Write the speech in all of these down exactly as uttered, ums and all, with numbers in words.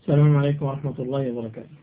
السلام عليكم ورحمة الله وبركاته.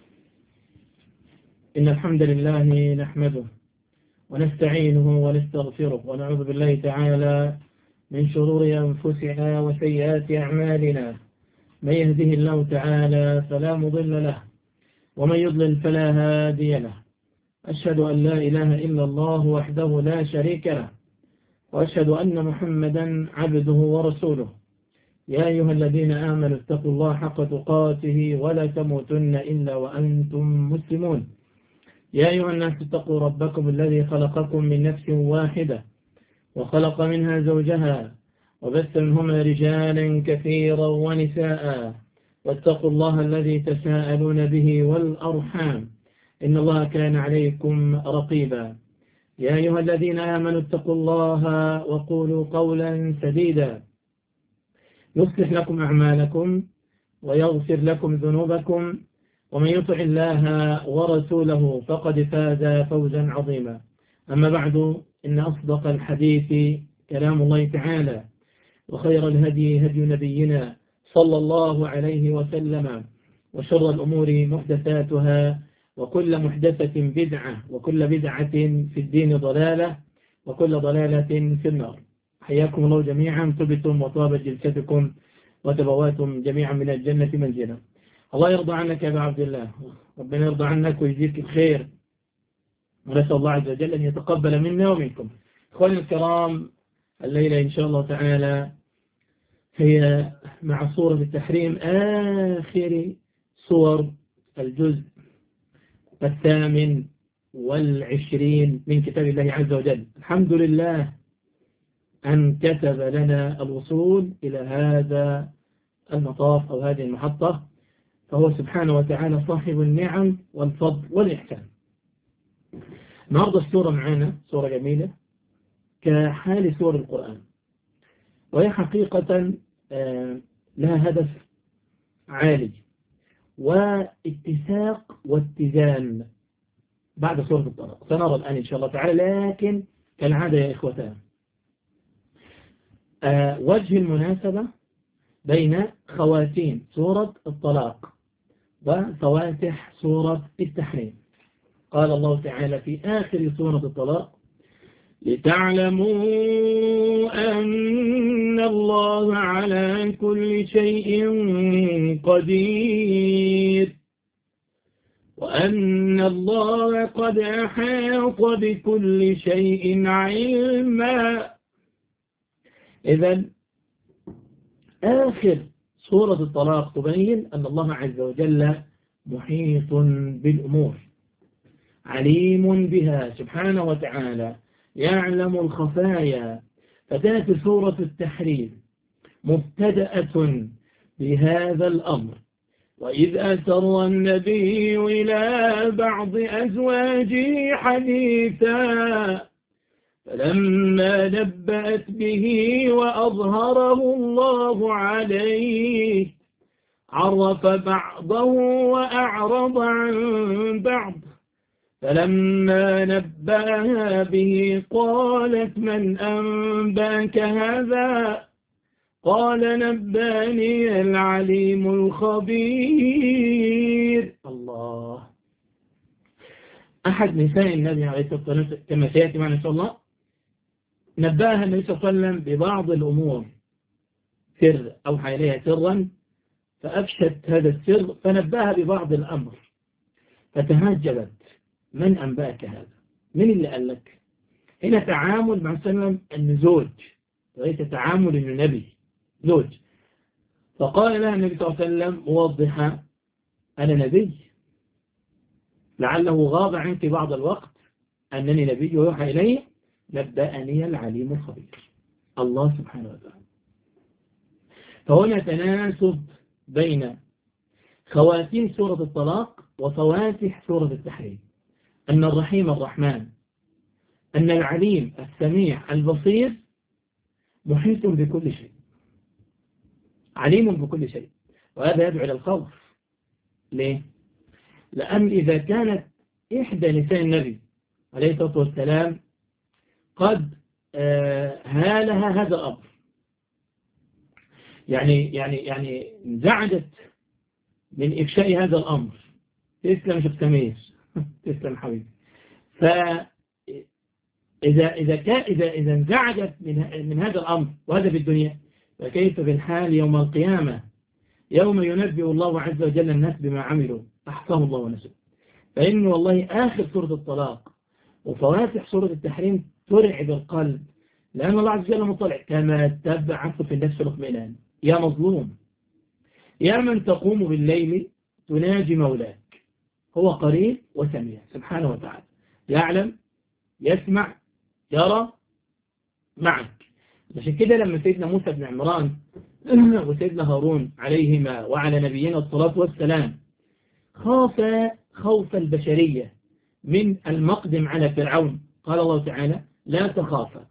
إن الحمد لله نحمده ونستعينه ونستغفره ونعوذ بالله تعالى من شرور أنفسنا وسيئات أعمالنا. من يهده الله تعالى فلا مضل له ومن يضلل فلا هادي له. أشهد أن لا إله إلا الله وحده لا شريك له، وأشهد أن محمدا عبده ورسوله. يا أيها الذين آمنوا اتقوا الله حق تقاته ولا تموتن إلا وأنتم مسلمون. يا أيها الناس اتقوا ربكم الذي خلقكم من نفس واحدة وخلق منها زوجها وبث منهما رجالا كثيرا ونساء، واتقوا الله الذي تساءلون به والأرحام إن الله كان عليكم رقيبا. يا أيها الذين آمنوا اتقوا الله وقولوا قولا سديدا يصلح لكم أعمالكم ويغفر لكم ذنوبكم، ومن يطع الله ورسوله فقد فاز فوزا عظيما. أما بعد، إن أصدق الحديث كلام الله تعالى، وخير الهدي هدي نبينا صلى الله عليه وسلم، وشر الأمور محدثاتها، وكل محدثة بدعة، وكل بدعة في الدين ضلالة، وكل ضلالة في النار. حياكم الله جميعا، طبتم وطابت جلستكم وتبواتم جميعا من الجنة منزلا. الله يرضى عنك يا أبا عبد الله، ربنا يرضى عنك ويجزيك الخير، ونسأل الله عز وجل أن يتقبل منا ومنكم. إخواني الكرام، الليلة إن شاء الله تعالى هي مع سورة التحريم، آخر سور الجزء الثامن والعشرين من كتاب الله عز وجل. الحمد لله أن كتب لنا الوصول إلى هذا المطاف أو هذه المحطة، فهو سبحانه وتعالى صاحب النعم والفضل والإحسان. النهاردة السورة معانا سورة جميلة كحال سور القرآن، وهي حقيقة لها هدف عالي واتساق واتزان بعد سورة الطلاق، سنرى الآن إن شاء الله تعالى. لكن كالعادة يا إخوتان، أه وجه المناسبة بين خواتيم سورة الطلاق وفواتح سورة التحريم. قال الله تعالى في آخر سورة الطلاق: لتعلموا أن الله على كل شيء قدير وأن الله قد أحاط بكل شيء علما. إذن آخر سورة الطلاق تبين أن الله عز وجل محيط بالأمور، عليم بها سبحانه وتعالى، يعلم الخفايا. فتأتي سورة التحريم مبتدأة بهذا الأمر: وإذ أسر النبي إلى بعض أزواجه حديثا فلما نبأت به وأظهره الله عليه عرف بعضه وأعرض عن بعض، فلما نبأها به قالت: من أنباك هذا؟ قال: نباني العليم الخبير. الله. أحد نساء النبي عليه الصلاة والسلام كما سيأتي معنا إن شاء الله، نبأها النبي صلى الله عليه وسلم ببعض الأمور سر، أوحى إليها سرا فأفشت هذا السر، فنبأها ببعض الأمر فتهجبت: من أنبأك هذا؟ من اللي قال لك؟ هنا تعامل مع سلم أنه زوج، وليس تعامل أنه نبي، زوج. فقال لها النبي صلى الله عليه وسلم موضحا: أنا نبي، لعله غاب عنك بعض الوقت أنني نبي ويوحى إلي، نبأني العليم الخبير. الله سبحانه وتعالى. فهنا تناسب بين خواتيم سورة الطلاق وفواتح سورة التحريم، أن الرحيم الرحمن، أن العليم السميع البصير محيط بكل شيء، عليم بكل شيء. وهذا يدعو إلى الخوف. ليه؟ لأن إذا كانت إحدى نساء النبي عليه الصلاة والسلام قد هالها هذا الأمر، يعني يعني يعني انزعجت من إفشاء هذا الأمر. تسلم شيخ سمير. تسلم حبيبي. فإذا إذا كان إذا إذا انزعجت من من هذا الأمر وهذا في الدنيا، فكيف بالحال يوم القيامة يوم ينبئ الله عز وجل الناس بما عملوا أحصاه الله ونسوه. فإن والله آخر سورة الطلاق وفواتح سورة التحريم ترعب القلب، لأن الله عز وجل مطلع كما تبعث في النفس الاطمئنان. يا مظلوم، يا من تقوم بالليل تناجي مولاك، هو قريب وسميع سبحانه وتعالى، يعلم يسمع يرى معك. عشان كده لما سيدنا موسى بن عمران وسيدنا هارون عليهما وعلى نبينا الصلاة والسلام خاف خوف البشرية من المقدم على فرعون، قال الله تعالى لا تخافا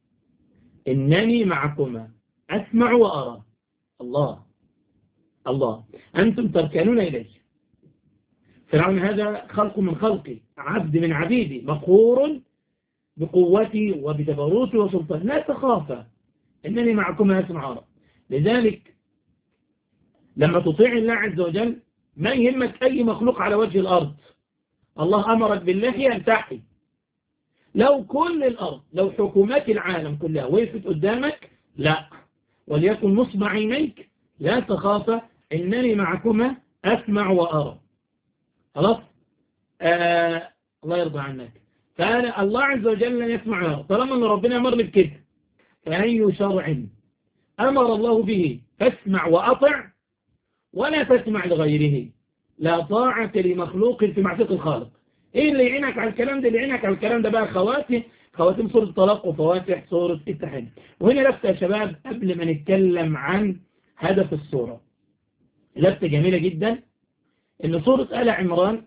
إنني معكما أسمع وأرى. الله الله أنتم تركنون إليه. فرعون هذا خلق من خلقي، عبد من عبيدي، مقهور بقوتي وبجبروتي وسلطاني، لا تخافا إنني معكما أسمع وأرى. لذلك لما تطيع الله عز وجل ما يهمك أي مخلوق على وجه الأرض. الله أمرك بالله أن تحي. لو كل الأرض، لو حكومات العالم كلها وقفت قدامك، لا، وليكن نصب عينيك لا تخافا إنني معكما أسمع وأرى. خلاص. آه الله يرضى عنك. فأنا الله عز وجل يسمع ويرى. طالما أن ربنا أمر بالكده، فأي شرع أمر الله به فاسمع وأطع ولا تسمع لغيره. لا طاعة لمخلوق في معصية الخالق. ايه اللي يعينك على الكلام ده؟ اللي يعينك على الكلام ده بقى خواتم خواتم سورة الطلاق وفواتح سورة التحريم. وهنا لفتة يا شباب قبل ما نتكلم عن هدف السورة، لفتة جميلة جدا، ان سورة آل عمران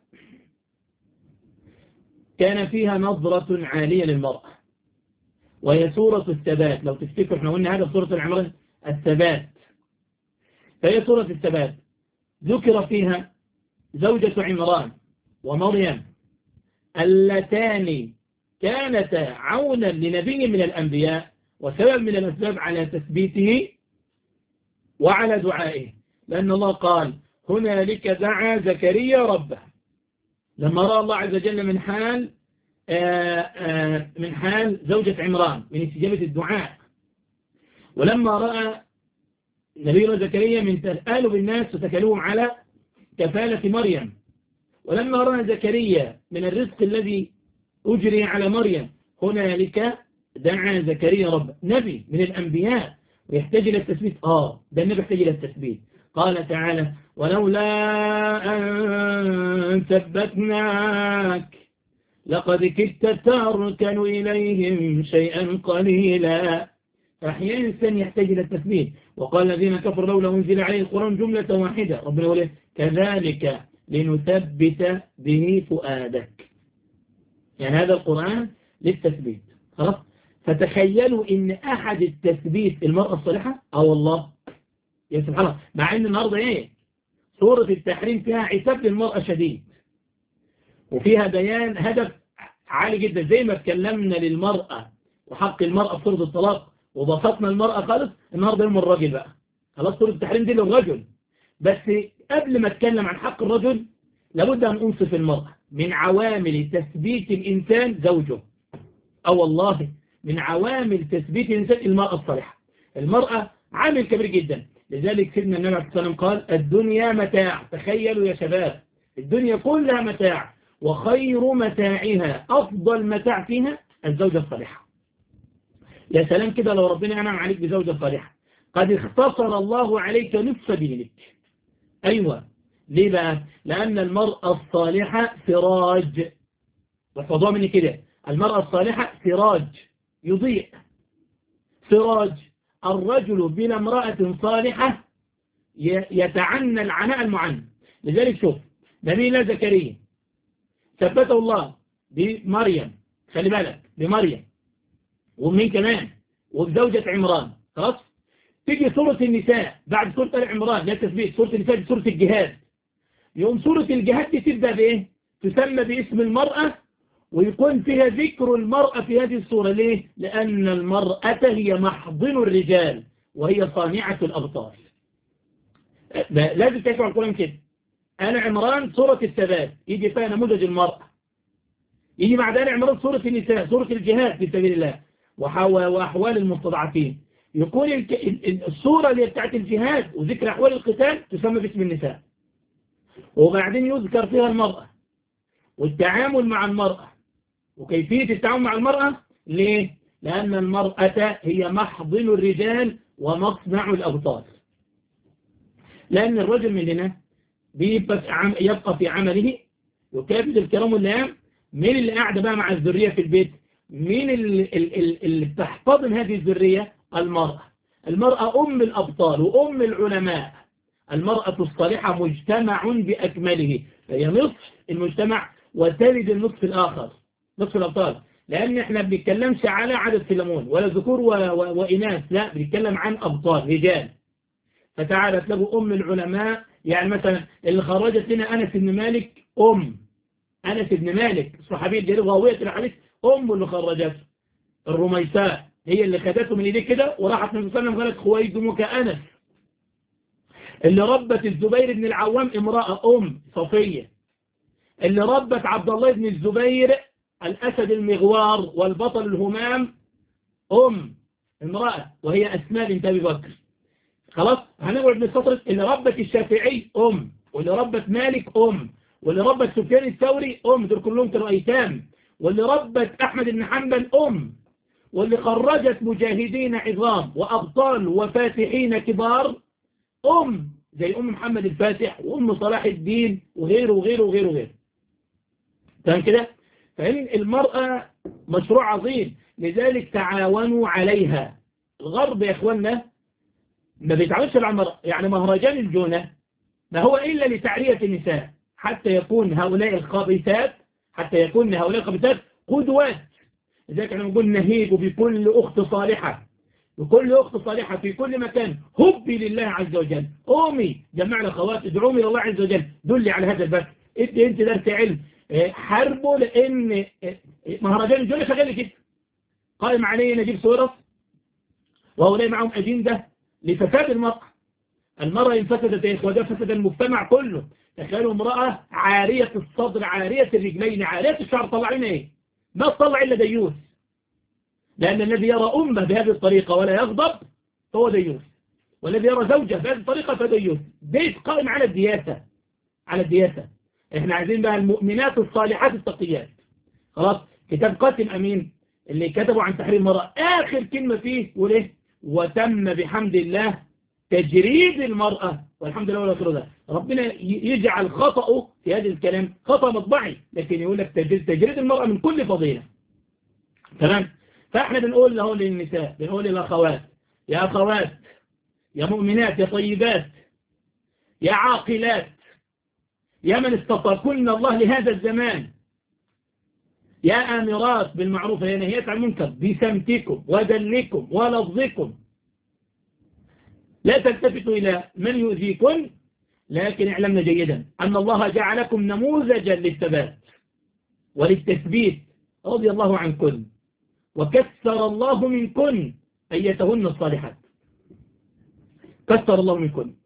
كان فيها نظرة عالية للمرأة، وهي سورة الثبات. لو تفتكروا احنا قلنا هذا سورة آل عمران الثبات، فهي سورة الثبات. ذكر فيها زوجة عمران ومريم اللتان كانتا عونا لنبي من الأنبياء وسبب من الأسباب على تثبيته وعلى دعائه، لأن الله قال هنالك دعا زكريا ربه لما رأى الله عز وجل من حال آآ آآ من حال زوجة عمران من استجابة الدعاء، ولما رأى نبينا زكريا من تسأله الناس وتكلمهم على كفالة مريم، ولما رأى زكريا من الرزق الذي أجري على مريم، هنالك دعا زكريا رب نبي من الأنبياء ويحتاج إلى التثبيت. آه ده النبي يحتاج إلى التثبيت. قال تعالى ولولا أن ثبتناك لقد كدت تركن إليهم شيئا قليلا. فأحيانا الإنسان يحتاج إلى التثبيت. وقال الذين كفروا لولا أنزل عليه القرآن جملة واحدة، ربنا يقول كذلك لنثبت به فؤادك، يعني هذا القرآن للتثبيت. خلاص. فتخيلوا ان احد التثبيت المرأة الصالحة. اه والله يا سبحان الله، مع ان النهارده ايه سورة التحريم فيها عتاب للمرأة شديد، وفيها بيان هدف عالي جدا، زي ما اتكلمنا للمرأة وحق المرأة في سورة الطلاق وضافتنا المرأة خالص، النهارده يوم الراجل بقى. خلاص سورة التحريم دي للرجل، بس قبل ما اتكلم عن حق الرجل لابد ان انصف المرأة. من عوامل تثبيت الانسان زوجه، او والله من عوامل تثبيت الانسان المرأة الصالحة. المرأة عامل كبير جدا. لذلك سيدنا النبي عليه الصلاة والسلام قال الدنيا متاع. تخيلوا يا شباب الدنيا كلها متاع، وخير متاعها افضل متاع فيها الزوجة الصالحة. يا سلام كده لو ربنا انعم عليك بزوجة صالحة، قد اختصر الله عليك نصف دينك. أيوة. ليه بقى؟ لأن المرأة الصالحة سراج، واحفظوها مني كده، المرأة الصالحة سراج يضيء. سراج. الرجل بلا امرأة صالحة يتعنى العناء المعنى. لذلك شوف نبي الله زكريا ثبته الله بمريم، خلي بالك بمريم ومين كمان وبزوجة عمران. خلاص. تيجي سورة النساء بعد سورة آل عمران لا تثبيت، سورة النساء دي سورة الجهاد. يوم سورة الجهاد دي تبدأ بإيه؟ تسمى باسم المرأة، ويكون فيها ذكر المرأة في هذه السورة. ليه؟ لأن المرأة هي محضن الرجال وهي صانعة الأبطال. لازم تسمع القرآن كده. آل عمران سورة الثبات يجي فيها نموذج المرأة. يجي بعد آل عمران سورة النساء سورة الجهاد في سبيل الله وأحوال المستضعفين. يكون السورة اللي بتاعت الجهاد وذكر أحوال القتال تسمى باسم النساء، وبعدين يذكر فيها المرأة والتعامل مع المرأة وكيفية التعامل مع المرأة. ليه؟ لأن المرأة هي محضن الرجال ومصنع الأبطال. لأن الرجل مننا يبقى في عمله يكابد الكرام واللئام. مين اللي قاعد بقى مع الذرية في البيت؟ مين اللي, اللي بتحتضن هذه الذرية؟ المرأة. المرأة أم الأبطال وأم العلماء. المرأة الصالحة مجتمع بأكمله، هي نصف المجتمع وتلد النصف الآخر، نصف الأبطال. لأن احنا بنتكلمش على عدد فيلمون ولا ذكور وإناث، لا بنتكلم عن أبطال رجال. فتعالت له أم العلماء، يعني مثلا اللي خرجت لنا أنس بن مالك أم أنس بن مالك صحابي الجليل غاوية الحديث، أم اللي خرجته. الرميساء هي اللي خدته من ايديه كده وراحت النبي صلى الله عليه وسلم قالت خويدمك أنس. اللي ربت الزبير بن العوام امرأة أم صفية. اللي ربت عبد الله بن الزبير الأسد المغوار والبطل الهمام أم امرأة وهي أسماء بنت أبي بكر. خلاص هنقعد نستطرد. اللي ربت الشافعي أم، واللي ربت مالك أم، واللي ربت سفيان الثوري أم، دول كلهم كانوا أيتام. واللي ربت أحمد بن حنبل أم، واللي خرجت مجاهدين عظام وأبطال وفاتحين كبار أم، زي أم محمد الفاتح وأم صلاح الدين وغيره وغيره وغيره وغيره. فهم كده؟ فإن المرأة مشروع عظيم، لذلك تعاونوا عليها. الغرب يا إخواننا ما بيتعاملش مع المرأة، يعني مهرجان الجونة ما هو إلا لتعرية النساء حتى يكون هؤلاء الخبيثات حتى يكون هؤلاء الخبيثات قدوات. لذلك احنا بنقول نهيب بكل أخت صالحة، بكل أخت صالحة في كل مكان هبي لله عز وجل. قومي جمع الأخوات ادعومي لله عز وجل، دلي على هذا البث، ادي انت درس علم، حاربوا. لأن مهرجان الجونة شغال كده قائم عليه نجيب سويرس وهؤلاء معهم أجندة لفساد المرأة. المرأة إن فسدت يا إخوة فسد المجتمع كله. تخيلوا امرأة عارية الصدر عارية الرجلين عارية الشعر، طلعين ايه؟ ما تطلع إلا ديوث. لأن الذي يرى أمه بهذه الطريقة ولا يغضب هو ديوث، والذي يرى زوجه بهذه الطريقة فديوث. بيت قائم على الدياسة، على الدياسة. احنا عايزين بقى المؤمنات الصالحات التقيات. خلاص كتاب قاسم أمين اللي كتبوا عن تحرير المرأة آخر كلمة فيه وليه وتم بحمد الله تجريد المرأة، والحمد لله ولا ده. ربنا يجعل خطأه في هذا الكلام خطأ مطبعي، لكن يقول لك تجريد المرأة من كل فضيلة. تمام. فاحنا بنقول له للنساء، بنقول للأخوات، يا أخوات يا مؤمنات يا طيبات يا عاقلات يا من استطاعكن الله لهذا الزمان، يا آمرات بالمعروف يا نهيات عن المنكر بسمتكم ودلكم ولفظكم، لا تلتفتوا إلى من يؤذيكم، لكن اعلمنا جيدا أن الله جعلكم نموذجا للثبات وللتثبيت رضي الله عنكم وكثر الله منكن أيتهن الصالحات. كثر الله منكن.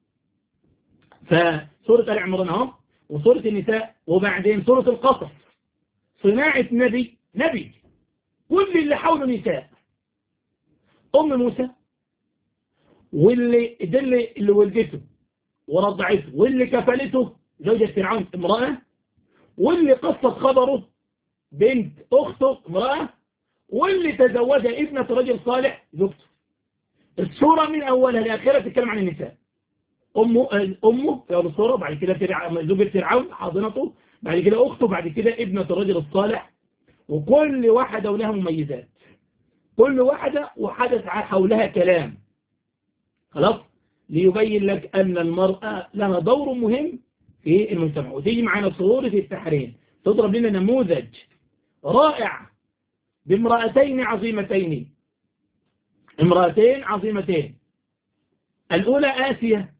فسورة آل عمران اهو وسورة النساء وبعدين سورة القصص صناعة نبي نبي كل اللي حوله نساء. أم موسى واللي اللي, اللي ولدته ورضعته واللي كفلته زوجة فرعون امرأة، واللي قصت خبره بنت أخته امرأة، واللي تزوج ابنة رجل صالح زوجته. السورة من أولها لآخرها تتكلم عن النساء. أمه أمه في أول السورة، بعد كده زوجة فرعون حاضنته، بعد كده أخته، بعد كده ابنة الرجل الصالح. وكل واحدة ولها مميزات، كل واحدة وحدث حولها كلام. خلاص ليبين لك أن المرأة لها دور مهم في المجتمع. وتيجي معنا سورة التحريم تضرب لنا نموذج رائع بامرأتين عظيمتين، امرأتين عظيمتين. الأولى آسيا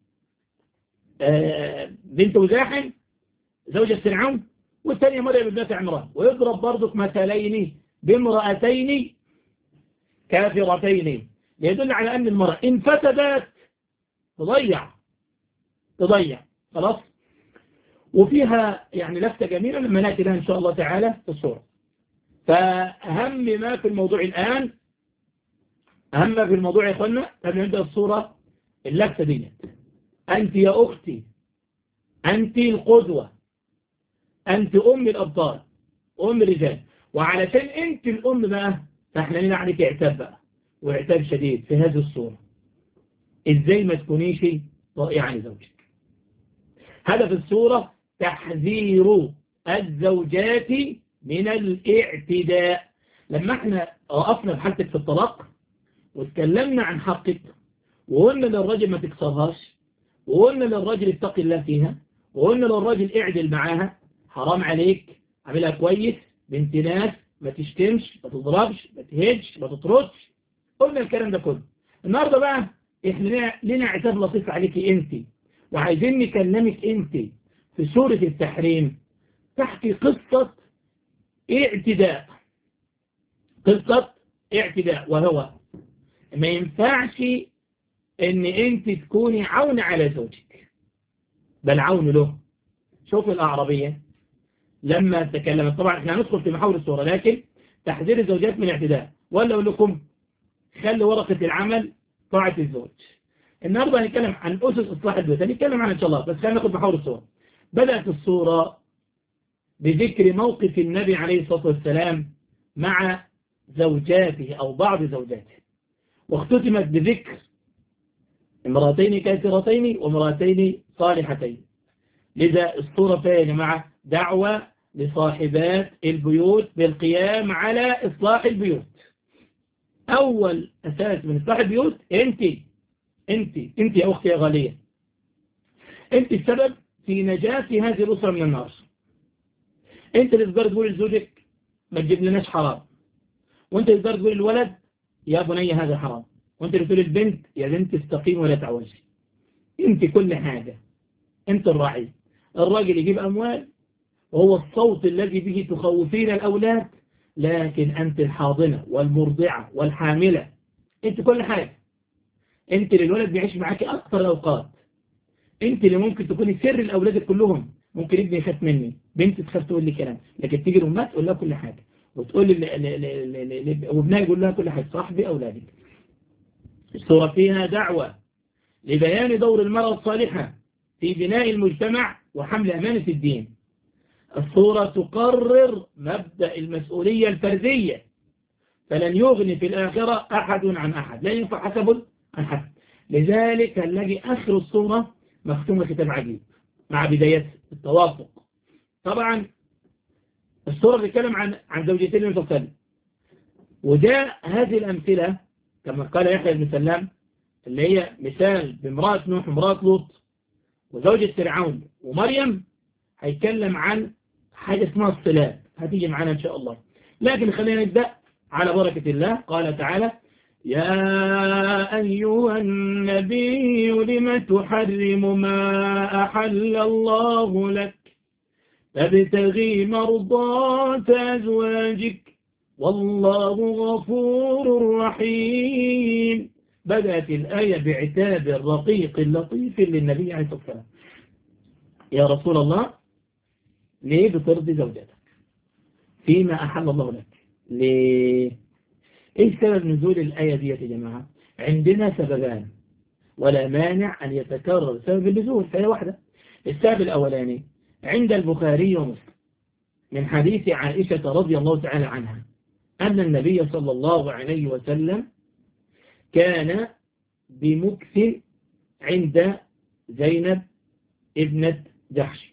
بنت مزاحم زوجة فرعون، والثانية مريم بنت عمران. ويضرب برضك مثلين بامرأتين كافرتين يدل على أن المرأة إن فسدت تضيع تضيع. خلاص. وفيها يعني لفتة جميلة لما نأتي لها إن شاء الله تعالى في الصورة. فأهم ما في الموضوع الآن، أهم ما في الموضوع يا إخوانا قبل نبدأ الصورة اللفتة دي: أنت يا أختي، أنت القدوة، أنت أم الأبطال، أم الرجال. وعلشان أنت الأم بقى، فإحنا لنا عليك اعتاب بقى، واعتاب شديد في هذه الصورة. إزاي ما تكونيش طائعة لزوجك؟ هدف الصورة تحذير الزوجات من الاعتداء. لما احنا وقفنا بحالتك في الطلاق واتكلمنا عن حقك، وقلنا للراجل ما تكسرهاش، وقلنا للراجل اتقي الله فيها، وقلنا للراجل اعدل معاها، حرام عليك، عاملها كويس، بنت ناس، ما تشتمش، ما تضربش، ما تهجش، ما تطردش. قلنا الكلام ده كله. النهارده بقى احنا لنا عتاب لطيف عليكي انت، وعايزين نكلمك انت في سورة التحريم، تحكي قصة اعتداء، قصة اعتداء، وهو ما ينفعش ان انت تكوني عون على زوجك، بل عون له. شوف الأعرابية لما تكلمت، طبعا احنا هندخل في محاور الصورة، لكن تحذير الزوجات من الاعتداء. ولا اقول لكم خلي ورقة العمل طاعة الزوج. النهارده هنتكلم عن أسس إصلاح البيوت، هنتكلم عنها إن شاء الله، بس خلينا ناخد محاور الصورة. بدأت الصورة بذكر موقف النبي عليه الصلاة والسلام مع زوجاته أو بعض زوجاته، واختتمت بذكر امرأتين كافرتين وامرأتين صالحتين. لذا الصورة فيها يا جماعة دعوة لصاحبات البيوت بالقيام على إصلاح البيوت. أول أساس من إصلاح البيوت أنت أنت أنت يا أختي يا غالية، أنت السبب في نجاة هذه الأسرة من النار. أنت اللي تقدر تقول لزوجك ما تجيب لناش حرام، وأنت اللي تقدر تقول للولد يا بني هذا حرام، وأنت اللي تقول للبنت يا بنت استقيم ولا تعوجي. أنت كل حاجة، أنت الراعي. الراجل يجيب أموال وهو الصوت الذي به تخوفين الأولاد، لكن أنت الحاضنة والمرضعة والحاملة، أنت كل حاجة. أنت اللي الولد بيعيش معاك أكثر الأوقات، أنت اللي ممكن تكوني سر الأولاد كلهم. ممكن ابني يخاف مني، بنت تخاف تقول لي كلام، لكن تيجي الأمات تقول لها كل حاجة، وتقول لي وابنها يقول لها كل حاجة، صاحبي أولادك. الصورة فيها دعوة لبيان دور المرأة الصالحة في بناء المجتمع وحمل أمانة الدين. الصورة تقرر مبدأ المسؤولية الفردية، فلن يغني في الآخرة أحد عن أحد، لا ينفع حسب عن حسب. لذلك هنلاقي آخر الصورة مختومة ختام عجيب مع بداية التوافق. طبعا الصورة بتتكلم عن عن زوجتين المتصلين، وده هذه الأمثلة كما قال يحيى بن سلام اللي هي مثال بامرأة نوح وامرأة لوط وزوجة فرعون ومريم، هيتكلم عن حاجة اسمها الصلات، هتيجي معانا إن شاء الله. لكن خلينا نبدأ على بركة الله. قال تعالى: يا أيها النبي لم تحرم ما أحل الله لك تبتغي مرضات أزواجك والله غفور رحيم. بدأت الآية بعتاب رقيق لطيف للنبي عليه الصلاة والسلام: يا رسول الله، ليه بترضي زوجتك فيما أحل الله لك؟ ليه؟ إيه سبب نزول الآية دي يا جماعة؟ عندنا سببان ولا مانع أن يتكرر سبب النزول، فهي واحدة. السبب الأولاني عند البخاري ومسلم من حديث عائشة رضي الله تعالى عنها أن النبي صلى الله عليه وسلم كان بمكث عند زينب ابنة جحش،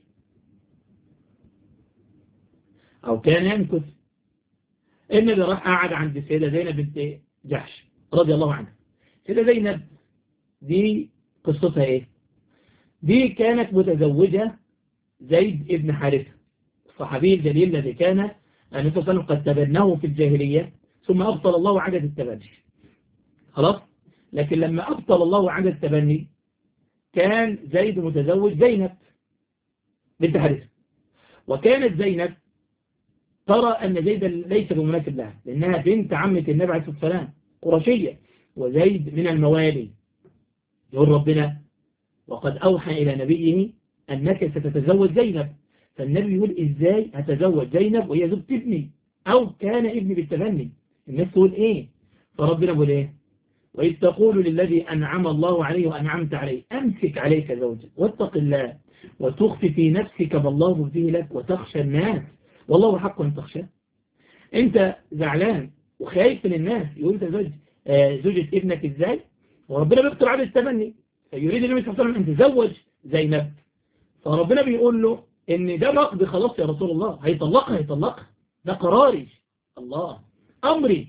أو كان يمكث. النبي راح قاعد عند السيدة زينب بنت جحش رضي الله عنها. السيدة زينب دي قصتها إيه؟ دي كانت متزوجة زيد ابن حارثة الصحابي الجليل الذي كان النبي صلى الله عليه وسلم قد تبناه في الجاهلية، ثم أبطل الله عدد التبني. خلاص؟ لكن لما أبطل الله عدد التبني كان زيد متزوج زينب بنت حارثة، وكانت زينب ترى أن زيد ليس بمناسب لها لأنها بنت عمة النبي عليه الصلاة والسلام قرشية، وزيد من الموالي. يقول ربنا: وقد أوحى إلى نبيه أنك ستتزوج زينب. فالنبي يقول إزاي هتزوج زينب وهي زوجة ابني أو كان ابني بالتبني؟ الناس تقول إيه؟ فربنا يقول إيه؟ وإذ تقول للذي أنعم الله عليه وأنعمت عليه أمسك عليك زوجك واتق الله وتخفي في نفسك ما الله مبديه لك وتخشى الناس والله حق أن تخشاه. أنت زعلان وخايف من الناس، يقول أنت زوج آه زوجة ابنك إزاي؟ وربنا بيقتل على التبني، فيريد النبي صلى الله عليه وسلم أن تزوج زينب. فربنا بيقول له إن ده نقد خلاص يا رسول الله، هيطلقها هيطلقها، ده قراري الله أمري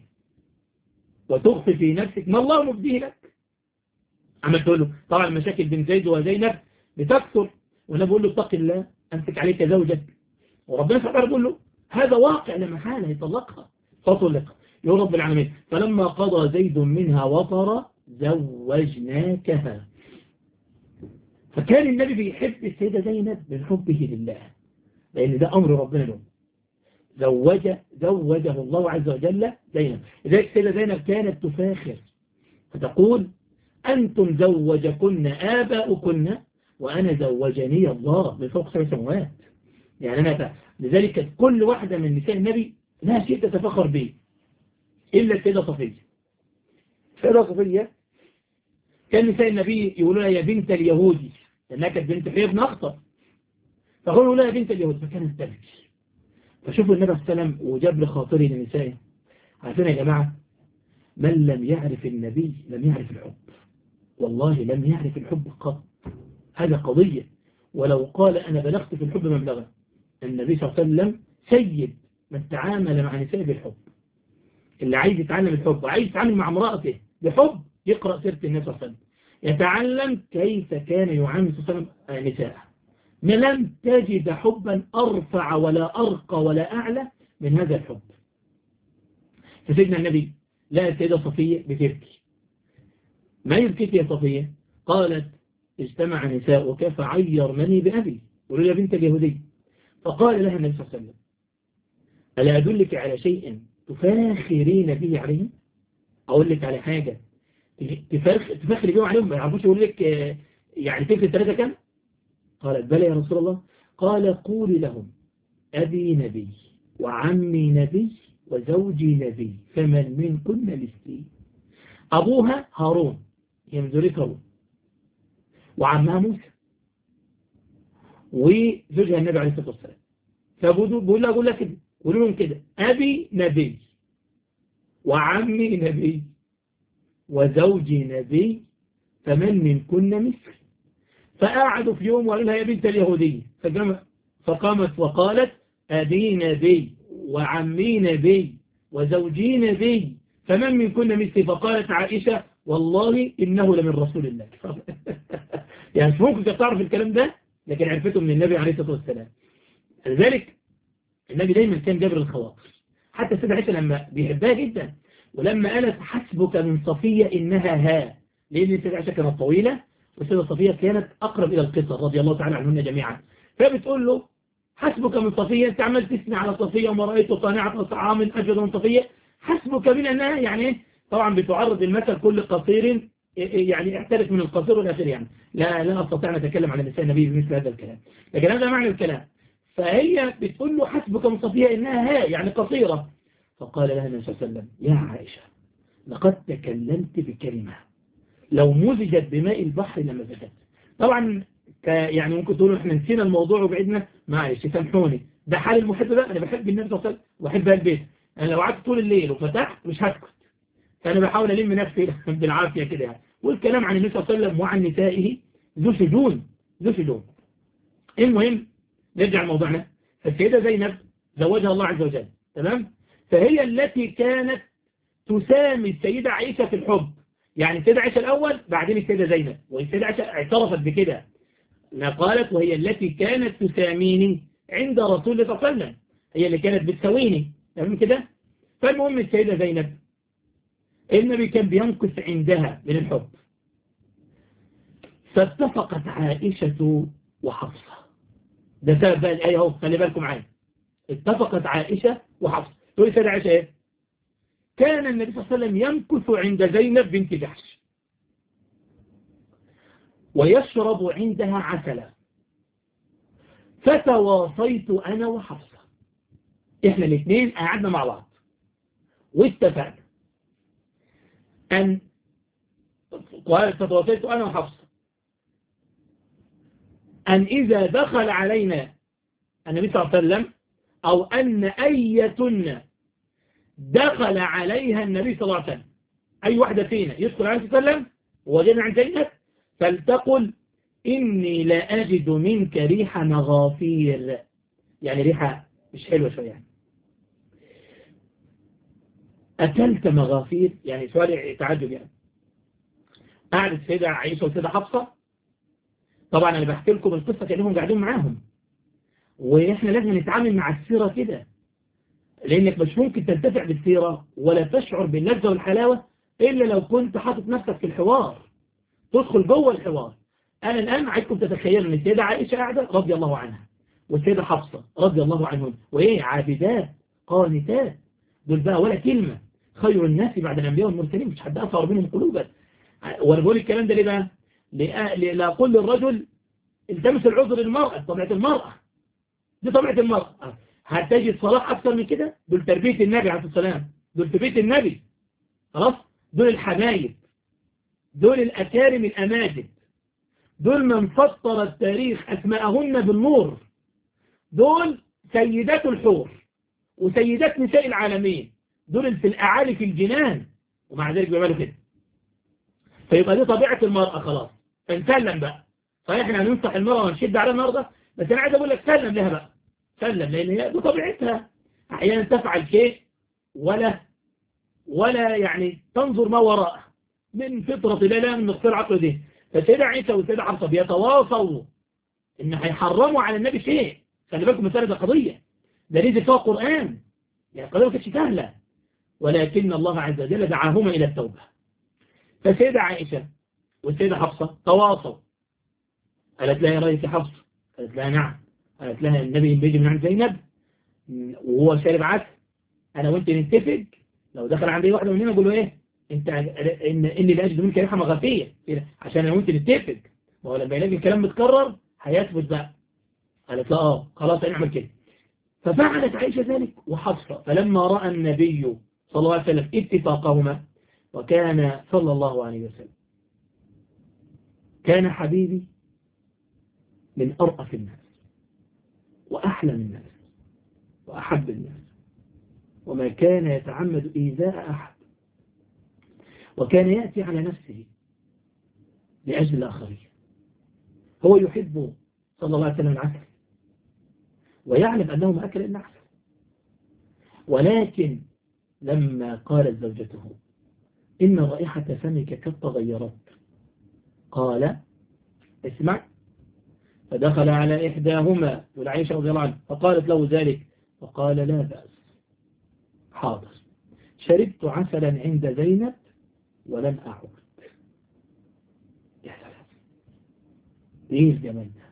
وتخفي في نفسك ما الله مبديه لك. عمل تقول له طبعا المشاكل بين زيد وزينب بتكثر، وانا بقول له اتق الله امسك عليك زوجك، وربنا سبحانه بيقول له هذا واقع لا محاله يطلقها فطلق. يا رب العالمين فلما قضى زيد منها وطرا زوجناكها. فكان النبي بيحب السيدة زينب من حبه لله، لأن ده أمر ربنا له. زوج زوجه الله عز وجل زينب. لذلك السيدة زينب كانت تفاخر فتقول أنتم زوجكن آباؤكن وأنا زوجني الله من فوق سبع سماوات. يعني أنا لذلك كل واحدة من نساء النبي لها شيء تتفخر به إلا السيدة صفية. السيدة صفية كان نساء النبي يقولوا لها يا بنت اليهودي، لأنها كانت بنت حية بن أخطر، فقالوا لها يا بنت اليهودي فكانت تبكي. فشوفوا النبي صلى الله عليه وسلم وجبر خاطري لنسائه. عارفين يا جماعة من لم يعرف النبي لم يعرف الحب، والله لم يعرف الحب قط. هذا قضية، ولو قال أنا بلغت في الحب مبلغا. النبي صلى الله عليه وسلم سيد من تعامل مع نسائه بالحب. اللي عايز يتعلم الحب وعايز يتعامل مع امرأته بحب يقرأ سيرة النبي صلى الله عليه وسلم، يتعلم كيف كان يعامل صلى الله عليه وسلم نساءه. ما لم تجد حبا أرفع ولا أرقى ولا أعلى من هذا الحب. فسيدنا النبي لا السيدة صفية بتبكي. ما يبكيك يا صفية؟ قالت اجتمع نساؤك فعيرنني بأبي، قولوا يا بنت اليهودي. فقال لها النبي صلى الله عليه وسلم ألا أدلك على شيء تفاخرين به عليهم؟ أقول لك على حاجة تفاخري به عليهم ما يعرفوش يقول لك يعني فكرة الثلاثة كم؟ قالت بلى يا رسول الله. قال قولي لهم أبي نبي وعمي نبي وزوجي نبي فمن منكن مثلي. أبوها هارون، هي من ذرية هارون، وعمها موسى، وزوجها النبي عليه الصلاة والسلام. فبقول لها أقول لها كده، قولوا لهم كده أبي نبي وعمي نبي وزوجي نبي فمن منكن مثلي. فقعدوا في يوم وقالوا لها يا بنت اليهودية، فقامت وقالت أبي نبي وعمي نبي وزوجي نبي فمن منكن مثلي. فقالت عائشة والله إنه لمن رسول الله. يعني مش ممكن تعرف الكلام ده، لكن عرفته من النبي عليه الصلاة والسلام. لذلك النبي دايما كان جبر الخواطر. حتى السيدة عائشة لما بيحبها جدا، ولما قالت حسبك من صفية إنها ها، لأن السيدة عائشة كانت طويلة والسيدة صفية كانت أقرب إلى القصة رضي الله تعالى عنهن جميعا. فبتقول له حسبك من صفية، أنت عمال تثني على صفية وما رأيت صانعة طعام أجود من صفية، حسبك من أنها يعني طبعا بتعرض المثل كل قصير يعني احترس من القصير والأخير. يعني لا لا أستطيع أن أتكلم عن نساء النبي بمثل هذا الكلام، لكن هذا معنى الكلام. فهي بتقول له حسبك من صفية إنها ها يعني قصيرة. فقال لها النبي صلى الله عليه وسلم يا عائشة لقد تكلمت بكلمة لو مزجت بماء البحر لمزجت. طبعا يعني ممكن تقولوا احنا نسينا الموضوع وبعدنا، معلش سامحوني، ده حال المحب بقى. انا بحب النبي صلى الله عليه وسلم واحب البيت. انا لو قعدت طول الليل وفتحت مش هسكت، فانا بحاول الم نفسي بالعافيه كده يعني. والكلام عن النبي صلى الله عليه وسلم وعن نسائه ذو شجون ذو شجون. المهم نرجع لموضوعنا. فالسيدة زينب زوجها الله عز وجل، تمام؟ فهي التي كانت تسامي السيدة عائشة في الحب. يعني السيدة عائشة الأول بعدين السيدة زينب، والسيدة عائشة اعترفت بكده، قالت وهي التي كانت تساميني عند رسول الله صلى الله عليه وسلم، هي اللي كانت بتساويني، تمام كده؟ فالمهم السيدة زينب النبي كان بينقص عندها من الحب. فاتفقت عائشة وحفصة، ده سبب بقى الآية اهو، خلي بالكم معايا. اتفقت عائشة وحفصة. تقول السيدة عائشة ايه؟ كان النبي صلى الله عليه وسلم يمكث عند زينب بنت جحش ويشرب عندها عسلا. فتواصيت أنا وحفصة، إحنا الاثنين قعدنا مع بعض واتفقنا أن فتواصيت أنا وحفصة أن إذا دخل علينا النبي صلى الله عليه وسلم أو أن أيتنا دخل عليها النبي صلى الله عليه وسلم، أي واحدة فينا يدخل عليه صلى الله عليه وسلم ووجدنا عن زينب فلتقل إني لا أجد منك ريح مغافير، يعني ريحة مش حلوة شوية يعني. أكلت مغافير يعني سؤال تعجب يعني. قعدت سيدة عائشة وسيدة حفصة، طبعا أنا بحكي لكم القصة كأنهم قاعدين معاهم، وإحنا لازم نتعامل مع السيرة كده، لأنك مش ممكن تنتفع بالسيرة ولا تشعر باللذة والحلاوة إلا لو كنت حاطط نفسك في الحوار، تدخل جوه الحوار. أنا الآن عايزكم تتخيلوا أن السيدة عائشة قاعدة رضي الله عنها والسيدة حفصة رضي الله عنهم، وإيه عابدات قانتات، دول بقى ولا كلمة، خير الناس بعد الأنبياء والمرسلين، مش حد أثر منهم قلوبا. وأنا بقول الكلام ده ليه بقى؟ لا أقول للرجل التمس العذر للمرأة، طبيعة المرأة دي طبيعة المرأة، هتجد صلاح أكثر من كده؟ دول تربية النبي عليه الصلاة والسلام، دول تربية النبي، خلاص، دول الحبايب، دول الأكارم الأماجد، دول من فطر التاريخ أسماءهن بالنور، دول سيدات الحور وسيدات نساء العالمين، دول في الأعالي في الجنان، ومع ذلك بيعملوا كده. فيبقى دي طبيعة المرأة، خلاص فنسلم بقى. صحيح احنا هننصح المرأة ونشد عليها النهارده، بس أنا عايز أقول لك سلم لها بقى، سلم، لأن هي دي طبيعتها، أحيانا تفعل شيء ولا ولا يعني تنظر ما وراءه من فطرة لا لا من مختار عقل دي. فسيدة عيسى وسيدة حفصة بيتواصلوا إن هيحرموا على النبي شيء، خلي بالكم مسألة قضية، ده نزل فيها قرآن، يعني قضية ما كانتش سهلة، ولكن الله عز وجل دعاهما إلى التوبة. فسيدة عائشة والسيدة حفصة تواصوا، قالت لها يا رأيك يا حفصة؟ قالت لها نعم. قالت لها النبي بيجي من عند زينب وهو شارب عسل، أنا وأنت نتفق لو دخل عندي واحدة مننا نقول له إيه؟ أنت إن إني لا أجد منك ريحة مغثية، عشان أنا وأنت نتفق، وهو لما يلاقي الكلام متكرر هيثبت بقى. قالت لا اه خلاص هنعمل كده. ففعلت عائشة ذلك وحفصة، فلما رأى النبي صلى الله عليه وسلم اتفاقهما، وكان صلى الله عليه وسلم كان حبيبي من أرأف الناس وأحلم الناس وأحب الناس، وما كان يتعمد إيذاء أحد، وكان يأتي على نفسه لأجل الآخرين. هو يحب صلى الله عليه وسلم العسل ويعلم أنه ما أكل إلا عسل، ولكن لما قالت زوجته إن رائحة فمك قد تغيرت، قال اسمع، فدخل على إحداهما والعائشة رضي الله عنها فقالت له ذلك، فقال لا بأس، حاضر، شربت عسلا عند زينب ولم أعود. يا سلام، ايه الجمال ده.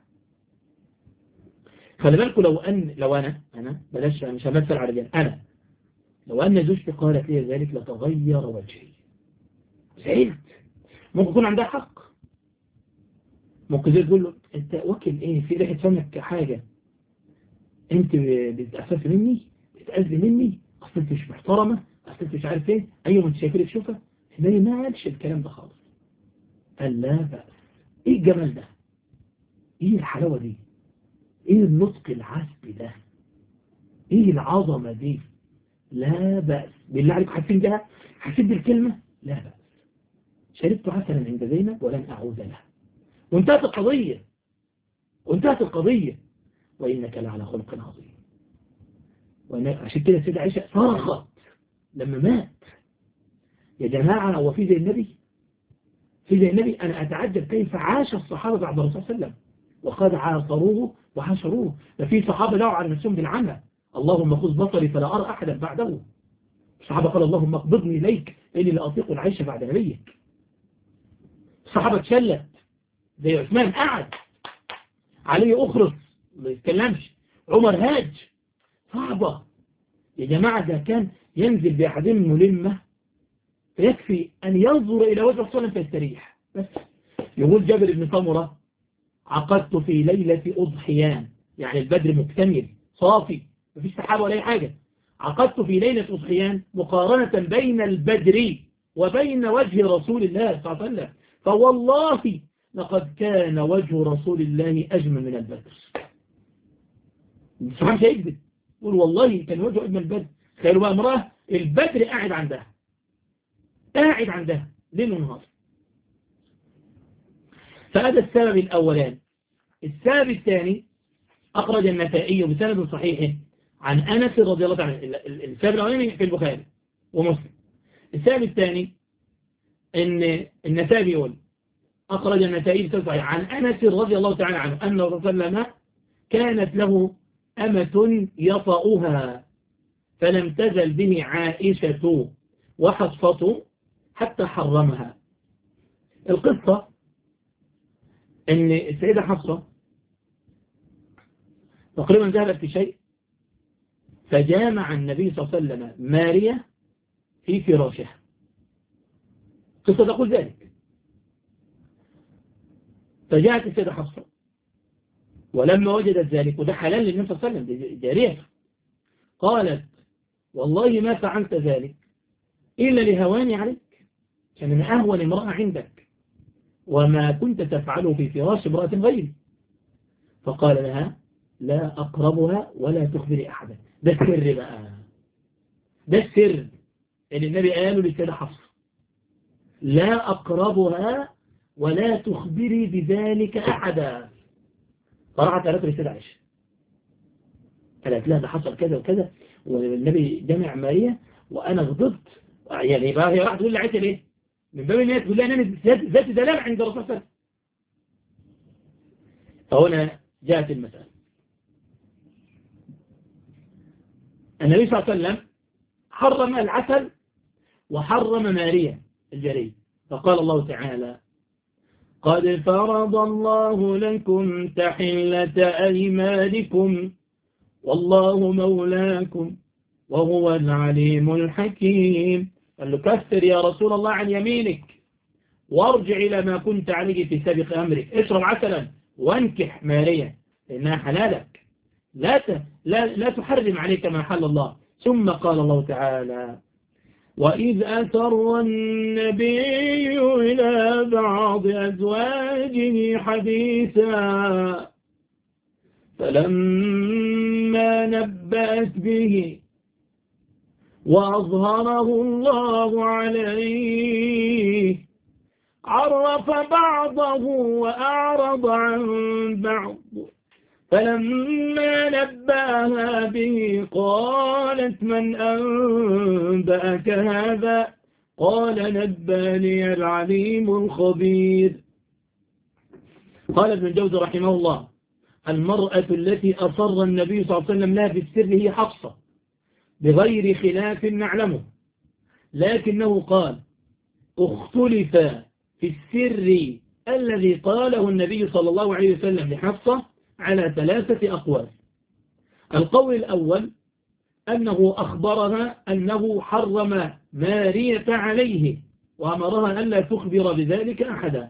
خلي بالكم لو أن لو أنا أنا بلاش مش همثل على الرجال، أنا لو أن زوجتي قالت لي ذلك لتغير وجهي، زعلت. ممكن يكون عندها حق، ممكن زي تقول له أنت واكل إيه في ريحة فمك حاجة، أنت بتتأسف مني، بتتأذي مني، أصل أنت مش محترمة، أصل أنت مش عارف إيه، أيوة أنت شايفينك شوفها. هي ما قالش الكلام ده خالص، قال لا بأس. إيه الجمال ده، إيه الحلاوة دي، إيه النطق العذب ده، إيه العظمة دي، لا بأس. بالله عليكم حاسين بها، حاسين بالكلمة لا بأس، شربت عسلا عند زينب ولن أعود لها، وانتهت القضية، وانتهت القضية. وإنك لعلى خلق عظيم. عشان كده السيدة عائشة صرخت لما مات. يا جماعة هو في زي النبي، في زي النبي. أنا أتعجب كيف عاش الصحابة بعد الرسول صلى الله عليه وسلم، وقد عاصروه وحشروه. ده في صحابة دعوا على نفسهم بالعمى، اللهم خذ بصري فلا أرى أحدا بعده. الصحابة قال اللهم اقبضني إليك إني لا أطيق العيش بعد نبيك. الصحابة تشلت زي عثمان قعد، علي أخرس ما يتكلمش، عمر هاج. صعبة يا جماعة. ده كان ينزل بأحدهم ملمة فيكفي أن ينظر إلى وجه رسوله فيستريح. بس يقول جابر بن سمرة عقدت في ليلة أضحيان يعني البدر مكتمل صافي مفيش سحاب ولا أي حاجة. عقدت في ليلة أضحيان مقارنة بين البدر وبين وجه رسول الله صلى الله عليه وسلم، فوالله لقد كان وجه رسول الله أجمل من البدر. الصحابة مش هيكذب، يقول والله كان وجهه أجمل من البدر. تخيلوا بقى امرأة البدر قاعد عندها قاعد عندها ليل ونهار. فهذا السبب الأولان. السبب الثاني أخرج النسائي بسند صحيح عن أنس رضي الله عنه. السبب الأولاني في البخاري ومسلم. السبب الثاني أن النسائي يقول أخرج النسائي بسند صحيح عن أنس رضي الله تعالى عنه أن الرسول صلى الله عليه وسلم كانت له أمة يطأها فلم تزل به عائشة وحصفة حتى حرمها. القصة أن السيدة حفصة تقريبا ذهبت في شيء فجامع النبي صلى الله عليه وسلم ماريا في فراشها. قصة تقول ذلك. فجاءت السيدة حفصة ولما وجدت ذلك، وده حلال للنبي صلى الله عليه وسلم جارية، قالت والله ما فعلت ذلك إلا لهواني عليك، كان من أهون امرأة عندك وما كنت تفعله في فراش امرأة غيري. فقال لها لا أقربها ولا تخبري أحدا. ده السر بقى، ده السر اللي النبي قاله للسيدة حفصة، لا أقربها ولا تخبري بذلك أحدا. فرعت قالت للسيدة عائشة، قالت لها ده حصل كذا وكذا والنبي جمع ماريا وأنا غضبت. يعني بقى هي راح تقول لعائشة ليه؟ من باب الناس تقول لها أنا ذات دلال عند الرسول صلى الله عليه وسلم. فهنا جاءت المسألة. النبي صلى الله عليه وسلم حرم العسل وحرم ماريا الجارية، فقال الله تعالى قد فرض الله لكم تحلة أيمانكم والله مولاكم وهو العليم الحكيم. قال له كفر يا رسول الله عن يمينك وارجع إلى ما كنت عليه في سابق أمرك، اشرب عسلا وانكح ماريا لأنها حلالك، لا لا لا تحرم عليك ما حل الله. ثم قال الله تعالى وإذ أسر النبي إلى بعض أزواجه حديثا فلما نبأت به وأظهره الله عليه عرف بعضه وأعرض عن بعض فلما نبأها به قالت من أنبأك هذا قال نبأني العليم الخبير. قال ابن الجوزي رحمه الله المرأة التي أصر النبي صلى الله عليه وسلم لها في السر هي حفصة بغير خلاف نعلمه، لكنه قال اختلف في السر الذي قاله النبي صلى الله عليه وسلم لحفصة على ثلاثة أقوال. القول الأول أنه أخبرها أنه حرم مارية عليه وأمرها أن لا تخبر بذلك أحدا.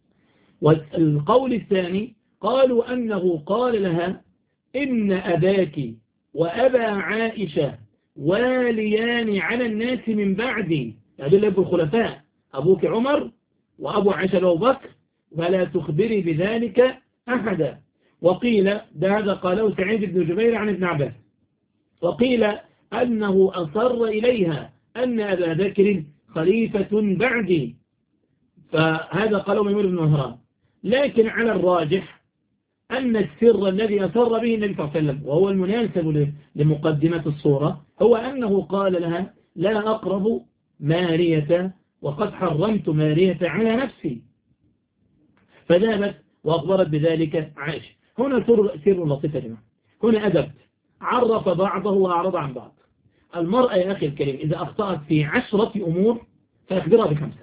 والقول الثاني قالوا أنه قال لها إن أباك وأبا عائشة واليان على الناس من بعدي، يدل أبو الخلفاء أبوك عمر وأبو عائشة أبو بكر ولا تخبري بذلك أحدا. وقيل ده هذا قاله سعيد بن جبير عن ابن عباس. وقيل أنه أصر إليها أن أبا بكر خليفة بعدي، فهذا قاله ميمون بن مهران. لكن على الراجح أن السر الذي أسر به النبي صلى الله عليه وسلم وهو المناسب لمقدمة الصورة هو أنه قال لها لا أقرب مارية وقد حرمت مارية على نفسي، فذهبت وأخبرت بذلك عائشة. هنا سر لطيف يا جماعة، هنا أدب عرف بعضه وأعرض عن بعض. المرأة يا أخي الكريم إذا أخطأت في عشرة أمور فأخبرها بخمسة.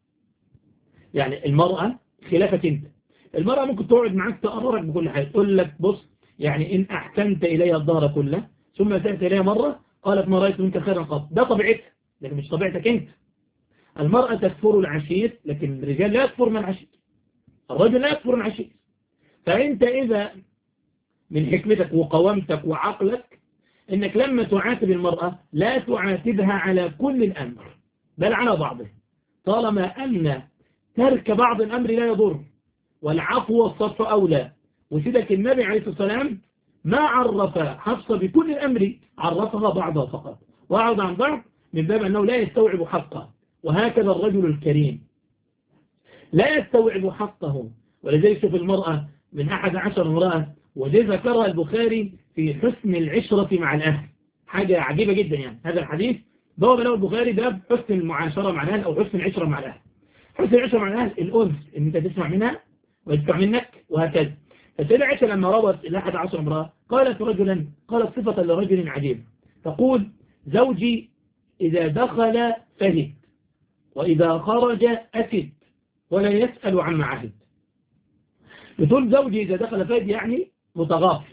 يعني المرأة خلافة أنت، المرأة ممكن تقعد معك تقررك بكل حاجة، تقول لك بص يعني إن أحسنت إليها الظهر كله ثم سألت إليها مرة قالت ما رأيت منك خيرا قط، ده طبيعتها لكن مش طبيعتك أنت. المرأة تكفر العشير لكن الرجال لا يكفر من العشير، الرجل لا يكفر العشير. فأنت إذا من حكمتك وقوامتك وعقلك انك لما تعاتب المرأة لا تعاتبها على كل الامر بل على بعضه، طالما ان ترك بعض الامر لا يضر والعفو والصفح اولى. وسيدك النبي عليه الصلاة والسلام ما عرف حفصة بكل الامر، عرفها بعضها فقط وأعرض عن بعض من باب أنه لا يستوعب حقه. وهكذا الرجل الكريم لا يستوعب حقه. ولذلك شوف المرأة من أحد عشر امرأة، وذي ذكرها البخاري في حسن العشرة مع الأهل، حاجة عجيبة جدا. يعني هذا الحديث بواب له البخاري باب حسن المعاشرة مع الأهل أو حسن العشرة مع الأهل. حسن العشرة مع الأهل الأنس، إن أنت تسمع منها ويدفع منك وهكذا. فسيدة عائشة لما روت إلى أحد عشر امرأة قالت رجلا، قالت صفة لرجل عجيب، تقول: زوجي إذا دخل فهد وإذا خرج أسد ولا يسأل عن معاهد. بتقول زوجي إذا دخل فهد يعني متغافل،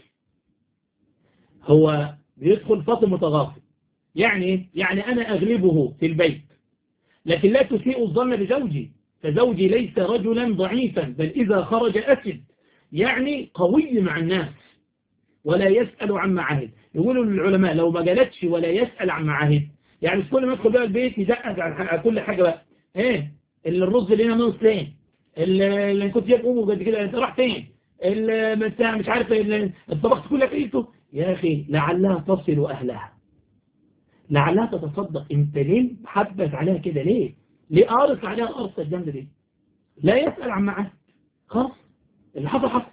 هو بيدخل فصل متغافل. يعني يعني أنا أغلبه في البيت، لكن لا تسيء الظن بزوجي، فزوجي ليس رجلا ضعيفا بل إذا خرج أسد، يعني قوي مع الناس ولا يسأل عن معاهد. يقولوا العلماء لو ما جالتش ولا يسأل عن معاهد، يعني كل ما يدخل بقى البيت يدقق على كل حاجة بقى. ايه الرز اللي هنا نص ليه، اللي كنت جايب امه قد كده انت راح فين، مش عارف الطبخت كلها كيفته. يا اخي لعلها تصل اهلها، لعلها تتصدق. انت ليه حبت عليها كده؟ ليه ليه قارص عليها القرصه الجامده دي؟ لا يسأل عن معاهد، خلاص اللي حصل حصل.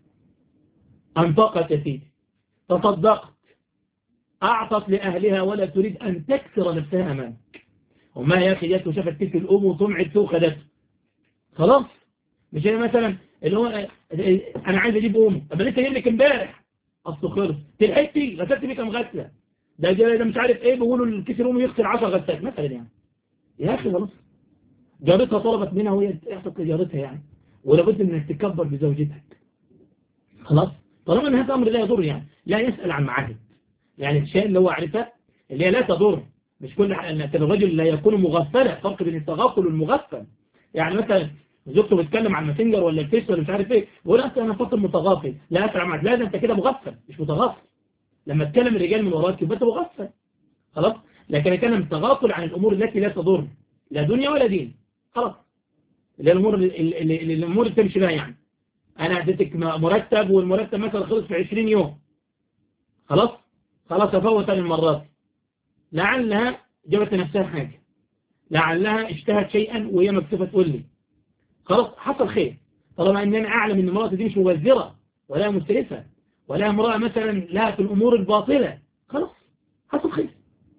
انفقت يا سيدي، تصدقت، أعطت لأهلها ولا تريد أن تكسر نفسها أمامك. وما يا أخي جات وشافت تلك الأم وطمعت وخدته، خلاص. مش هي مثلا اللي هو أنا عايز أجيب أم، طب لسه جايب لك امبارح أصله خلص، تلحقتي غسلت بيه كام غسلة، ده ده مش عارف إيه، بيقولوا الكيس أمه يغسل عشر غسلات مثلا. يعني يا أخي خلاص، جارتها طلبت منها وهي تحصل لجارتها يعني، ولابد إنك تكبر بزوجتك، خلاص. طالما إن هذا أمر لا يضر، يعني لا يسأل عن معاهد، يعني الشيء اللي هو عرفه اللي هي لا تضر. مش كل ان الرجل لا يكون مغفلا، فرق بين التغافل والمغفل. يعني مثلا زوجته بتتكلم عن ماسنجر ولا الفيس ولا مش عارف ايه، بيقول اصل انا فاطر متغافل لا اسرع معك، لا ده انت كده مغفل مش متغافل. لما تكلم الرجال من وراك يبقى انت مغفل، خلاص. لكن كان التغافل عن الامور التي لا تضر لا دنيا ولا دين، خلاص. اللي الامور اللي, اللي الامور اللي تمشي بها، يعني انا اديتك مرتب والمرتب مثلا خلص في عشرين يوم، خلاص خلاص افوت المرات، لعلها جابت نفسها حاجة، لعلها اشتهت شيئا وهي مكسوفة تقول لي، خلاص حصل خير. طالما ان انا اعلم ان المرأة دي مش مبذرة ولا مسرفة ولا امرأة مثلا لها في الامور الباطلة، خلاص حصل خير.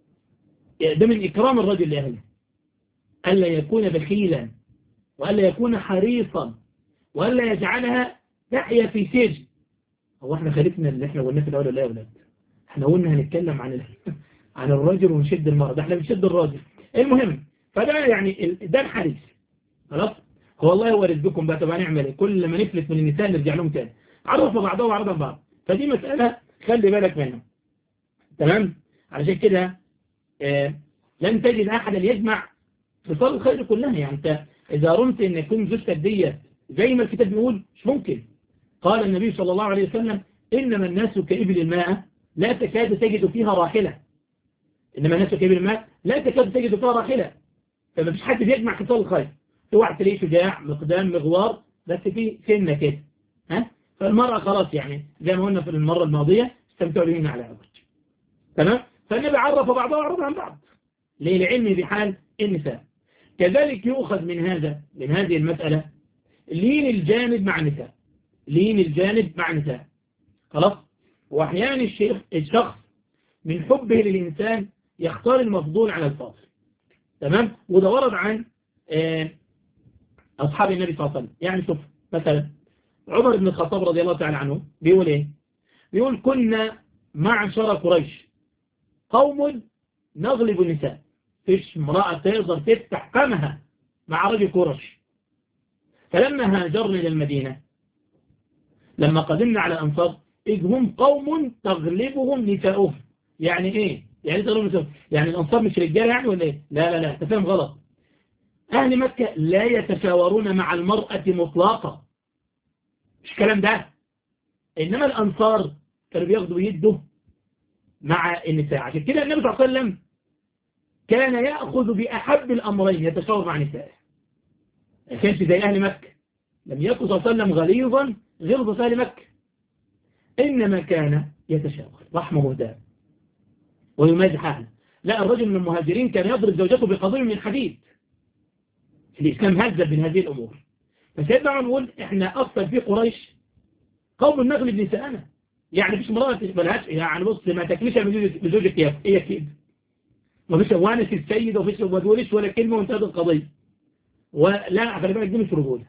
ده من اكرام الرجل لاهله، الا يكون بخيلا والا يكون حريصا والا يجعلها تحيا في سجن. هو احنا خالفنا اللي احنا قلناه في الاول ولا يا اولاد؟ احنا قلنا هنتكلم عن عن الرجل ونشد المرأة، ده احنا بنشد الراجل. المهم فده يعني ده الحديث، خلاص. هو الله هو رزقكم بقى، طب هنعمل ايه؟ كل ما نفلت من النساء نرجع لهم تاني، عرف بعضها وعرضا بعض. فدي مسألة خلي بالك منها، تمام. علشان كده آه لن تجد احدا يجمع خصال الخير كلها. يعني انت اذا رمت ان يكون زوجتك دي زي ما الكتاب بيقول مش ممكن. قال النبي صلى الله عليه وسلم: انما الناس كإبل الماء لا تكاد تجد فيها راحلة. إنما الناس كإبل الماء لا تكاد تجد فيها راحلة. فما فيش حد بيجمع خصال الخير. اوعى تلاقيه شجاع مقدام مغوار بس في سنة كده، ها. فالمرأة خلاص، يعني زي ما قلنا في المرة الماضية استمتعوا بهن على عبد، تمام. فالنبي عرف بعضها وعرض عن بعض ليه؟ لعلمه بحال النساء. كذلك يؤخذ من هذا من هذه المسألة لين الجانب مع النساء، لين الجانب مع النساء، خلاص. وأحيانا الشيخ الشخص من حبه للإنسان يختار المفضول على الفاضل، تمام. وده ورد عن أصحاب النبي صلى الله عليه وسلم. يعني شوف مثلا عمر بن الخطاب رضي الله تعالى عنه بيقول إيه؟ بيقول: كنا معشر قريش قوم نغلب النساء، فيش امرأة تقدر تفتح فمها مع رجل قرش. فلما هاجرنا إلى المدينة، لما قدمنا على الأنصار، إذ هم قوم تغلبهم نساؤهم. يعني إيه؟ يعني تغلبهم يعني الأنصار مش رجال يعني ولا إيه؟ لا لا لا، تفهم غلط. أهل مكة لا يتشاورون مع المرأة مطلقا، مش كلام ده. إنما الأنصار كانوا بياخدوا يده مع النساء. عشان كده النبي صلى الله عليه وسلم كان يأخذ بأحب الأمرين، يتشاور مع نسائه. ما كانش زي أهل مكة، لم يكن صلى الله عليه وسلم غليظا غلظة أهل مكة، إنما كان يتشاور رحمه الله ويمازح أهله. لا، الرجل من المهاجرين كان يضرب زوجته بقضيب من حديد. الإسلام هذب من هذه الأمور. فسيدنا عمر يقول إحنا أصلا في قريش قوم نغلب نساءنا، يعني مفيش امرأة ملهاش، يعني بص ما تكليش بزوجك يا هي كده، مفيش وانس السيد ومفيش ما تقوليش ولا كلمة وانتهت القضية. ولا خلي بالك دي مش رجولة،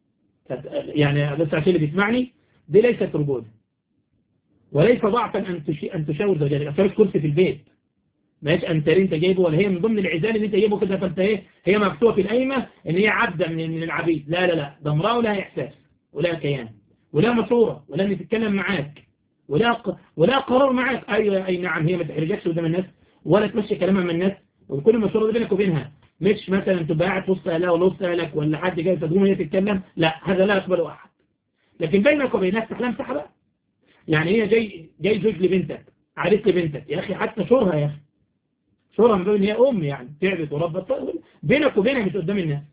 يعني بس عشان اللي بيسمعني دي ليست رجولة وليس ضعفا أن أن تشاور زوجتك. أفرش كرسي في البيت ماش أنت أنت جايبه، ولا هي من ضمن العزال اللي أنت جايبه كده، فأنت إيه هي مكتوبة في القايمة إن هي عبدة من من العبيد. لا لا لا، ده امرأة ولها إحساس ولا كيان ولا مشورة ولا إن تتكلم معاك ولا ق... ولا قرار معاك. أي أي نعم، هي ما تحرجكش قدام الناس ولا تمشي كلامها من الناس، وكل مشورة دي بينك وبينها، مش مثلا تبقى قاعد وسط أهلها ولا وسط أهلك ولا حد جاي تقوم هي تتكلم. لا، هذا لا يقبله أحد. لكن بينك وبينها تحلم سحبة، يعني هي جاي جاي زوج لبنتك، عريس لبنتك، يا أخي حتى شورها يا أخي، شورها من بين هي أم يعني تعبت وربت، بينك وبينها مش قدام الناس.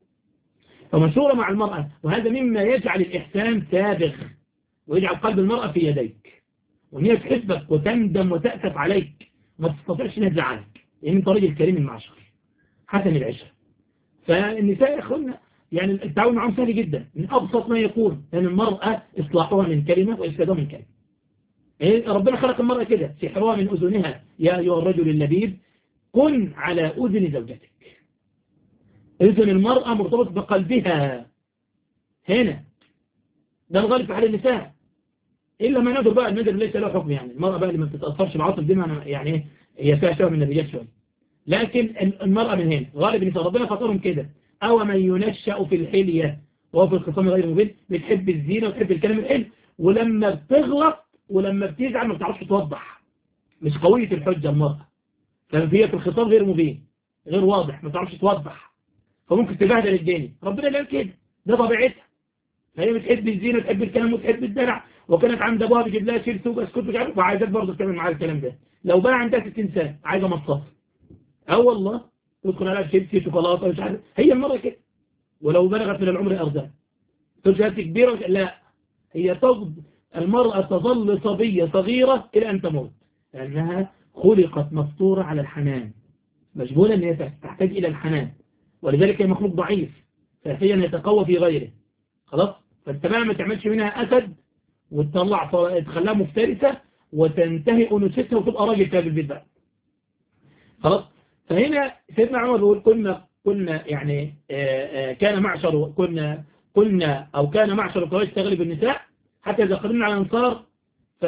فمشورة مع المرأة، وهذا مما يجعل الإحسان سابغ ويجعل قلب المرأة في يديك، وإن هي تحبك وتندم وتأسف عليك وما تستطيعش انها تزعلك، لأن انت راجل كريم المعشر حسن العشرة. فالنساء يا اخوانا يعني التعاون معهم سهل جدا من أبسط ما يكون، لأن المرأة إصلاحها من كلمة وإفسادها من كلمة. إيه ربنا خلق المرأة كده، سحرها من أذنها يا أيها الرجل اللبيب كن على أذن زوجتك. إذن المرأة مرتبط بقلبها هنا، ده الغالب في حال النساء، إلا ما نادر بقى، النادر ليس له حكم، يعني المرأة بقى اللي ما بتتأثرش بعاطف دي يعني هي فيها شوية من الرجال شوية، لكن المرأة من هنا غالب النساء ربنا فطرهم كده. أو من ينشأ في الحلية وهو في الخصام غير مبين، بتحب الزينة وتحب الكلام الحلو، ولما بتغلط ولما بتزعل ما بتعرفش توضح، مش قوية الحجة المرأة، فهي في الخصام غير مبين غير واضح ما بتعرفش توضح، فممكن تبهدل الدنيا. ربنا قال كده، ده طبيعتها. فهي بتحب الزينة وتحب الكلام وتحب الدلع، وكانت عند ابوها بيجيب لها شيل سوق اسكت مش عارف، وعايزاك برضه تعمل معاها الكلام ده. لو بقى عندها ستين سنة عايزه مصاص، اه والله تدخل عليها شيبسي شوكولاته مش عارف، هي المره كده. ولو بلغت من العمر ارزاق ترجع كبيره وش... لا، هي تظل المرأة تظل صبية صغيرة إلى أن تموت، لأنها خلقت مفطورة على الحنان، مجبولة أن هي تحتاج إلى الحنان، ولذلك هي مخلوق ضعيف فهي يتقوى في غيره. خلاص، فانت بقى ما تعملش منها أسد وتطلع تخليها مفترسة وتنتهي أنوثتها وتبقى راجل كده بالبيت بقى. خلاص، فهنا سيدنا عمر بيقول كنا كنا يعني آآ آآ كان معشر كنا كنا أو كان معشر قريش تغلب النساء حتى إذا قدمنا على الأنصار ف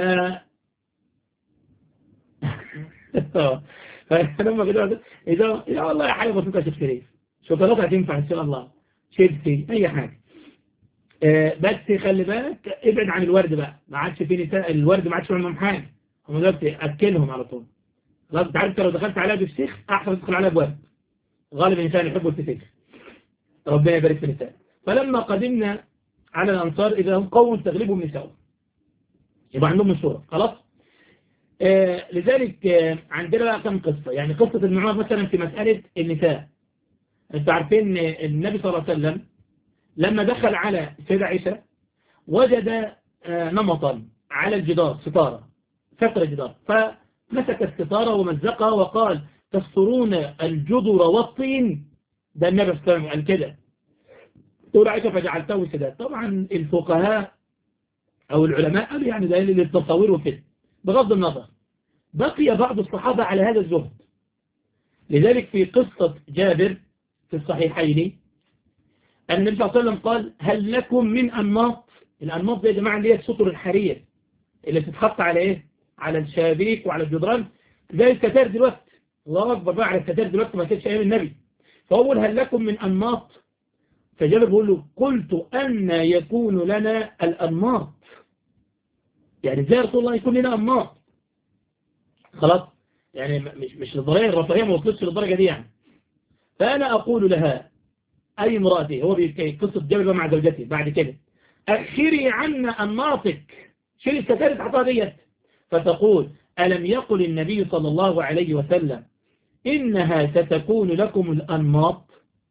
فلما كده إذا إذا والله حاجة بسيطة يا شيخ شريف، شوكولاتة هتنفع إن شاء الله، شيبسي أي حاجة، بس خلي بالك ابعد عن الورد بقى، ما عادش في نساء الورد ما عادش منهم حاجة، هم دلوقتي أكلهم على طول. خلاص، انت عارف لو دخلت عليها بفسيخ أحسن تدخل عليها بورد، غالب النساء يحبوا الفسيخ، ربنا يبارك في النساء. فلما قدمنا على الأنصار إذا هم قوم تغلبهم نساء، يبقى عندهم مشورة. خلاص، آه لذلك آه عندنا بقى كم قصة، يعني قصة النعمان مثلا في مسألة النساء. انتوا عارفين النبي صلى الله عليه وسلم لما دخل على السيدة عائشة وجد آه نمطا على الجدار، ستارة، فترة جدار، فمسك الستارة ومزقها وقال تسترون الجدر والطين. ده النبي صلى الله عليه وسلم قال كده، تقول عائشة فجعلته سداد. طبعا الفقهاء أو العلماء قالوا يعني ده للتصوير وكده، بغض النظر بقي بعض الصحابة على هذا الزهد. لذلك في قصة جابر في الصحيحين أن النبي صلى الله عليه وسلم قال هل لكم من أنماط؟ الأنماط دي يا جماعة اللي هي الستر الحرير اللي تتحط على إيه؟ على الشبابيك وعلى الجدران زي الستار دلوقتي. الله أكبر بقى على الستار دلوقتي، ما كانش أيام النبي. فأول هل لكم من أنماط؟ فجابر بيقول له قلت أن يكون لنا الأنماط، يعني ازاي رسول الله يكون لنا أنماط؟ خلاص، يعني مش مش للضرورة الرفاهية ما وصلتش للدرجة دي يعني. فأنا أقول لها أي امرأتي، هو بيحكي قصة جابر مع زوجته بعد كده، أخري عنا أنماطك، شيل الستائر تحطها ديت. فتقول ألم يقل النبي صلى الله عليه وسلم إنها ستكون لكم الأنماط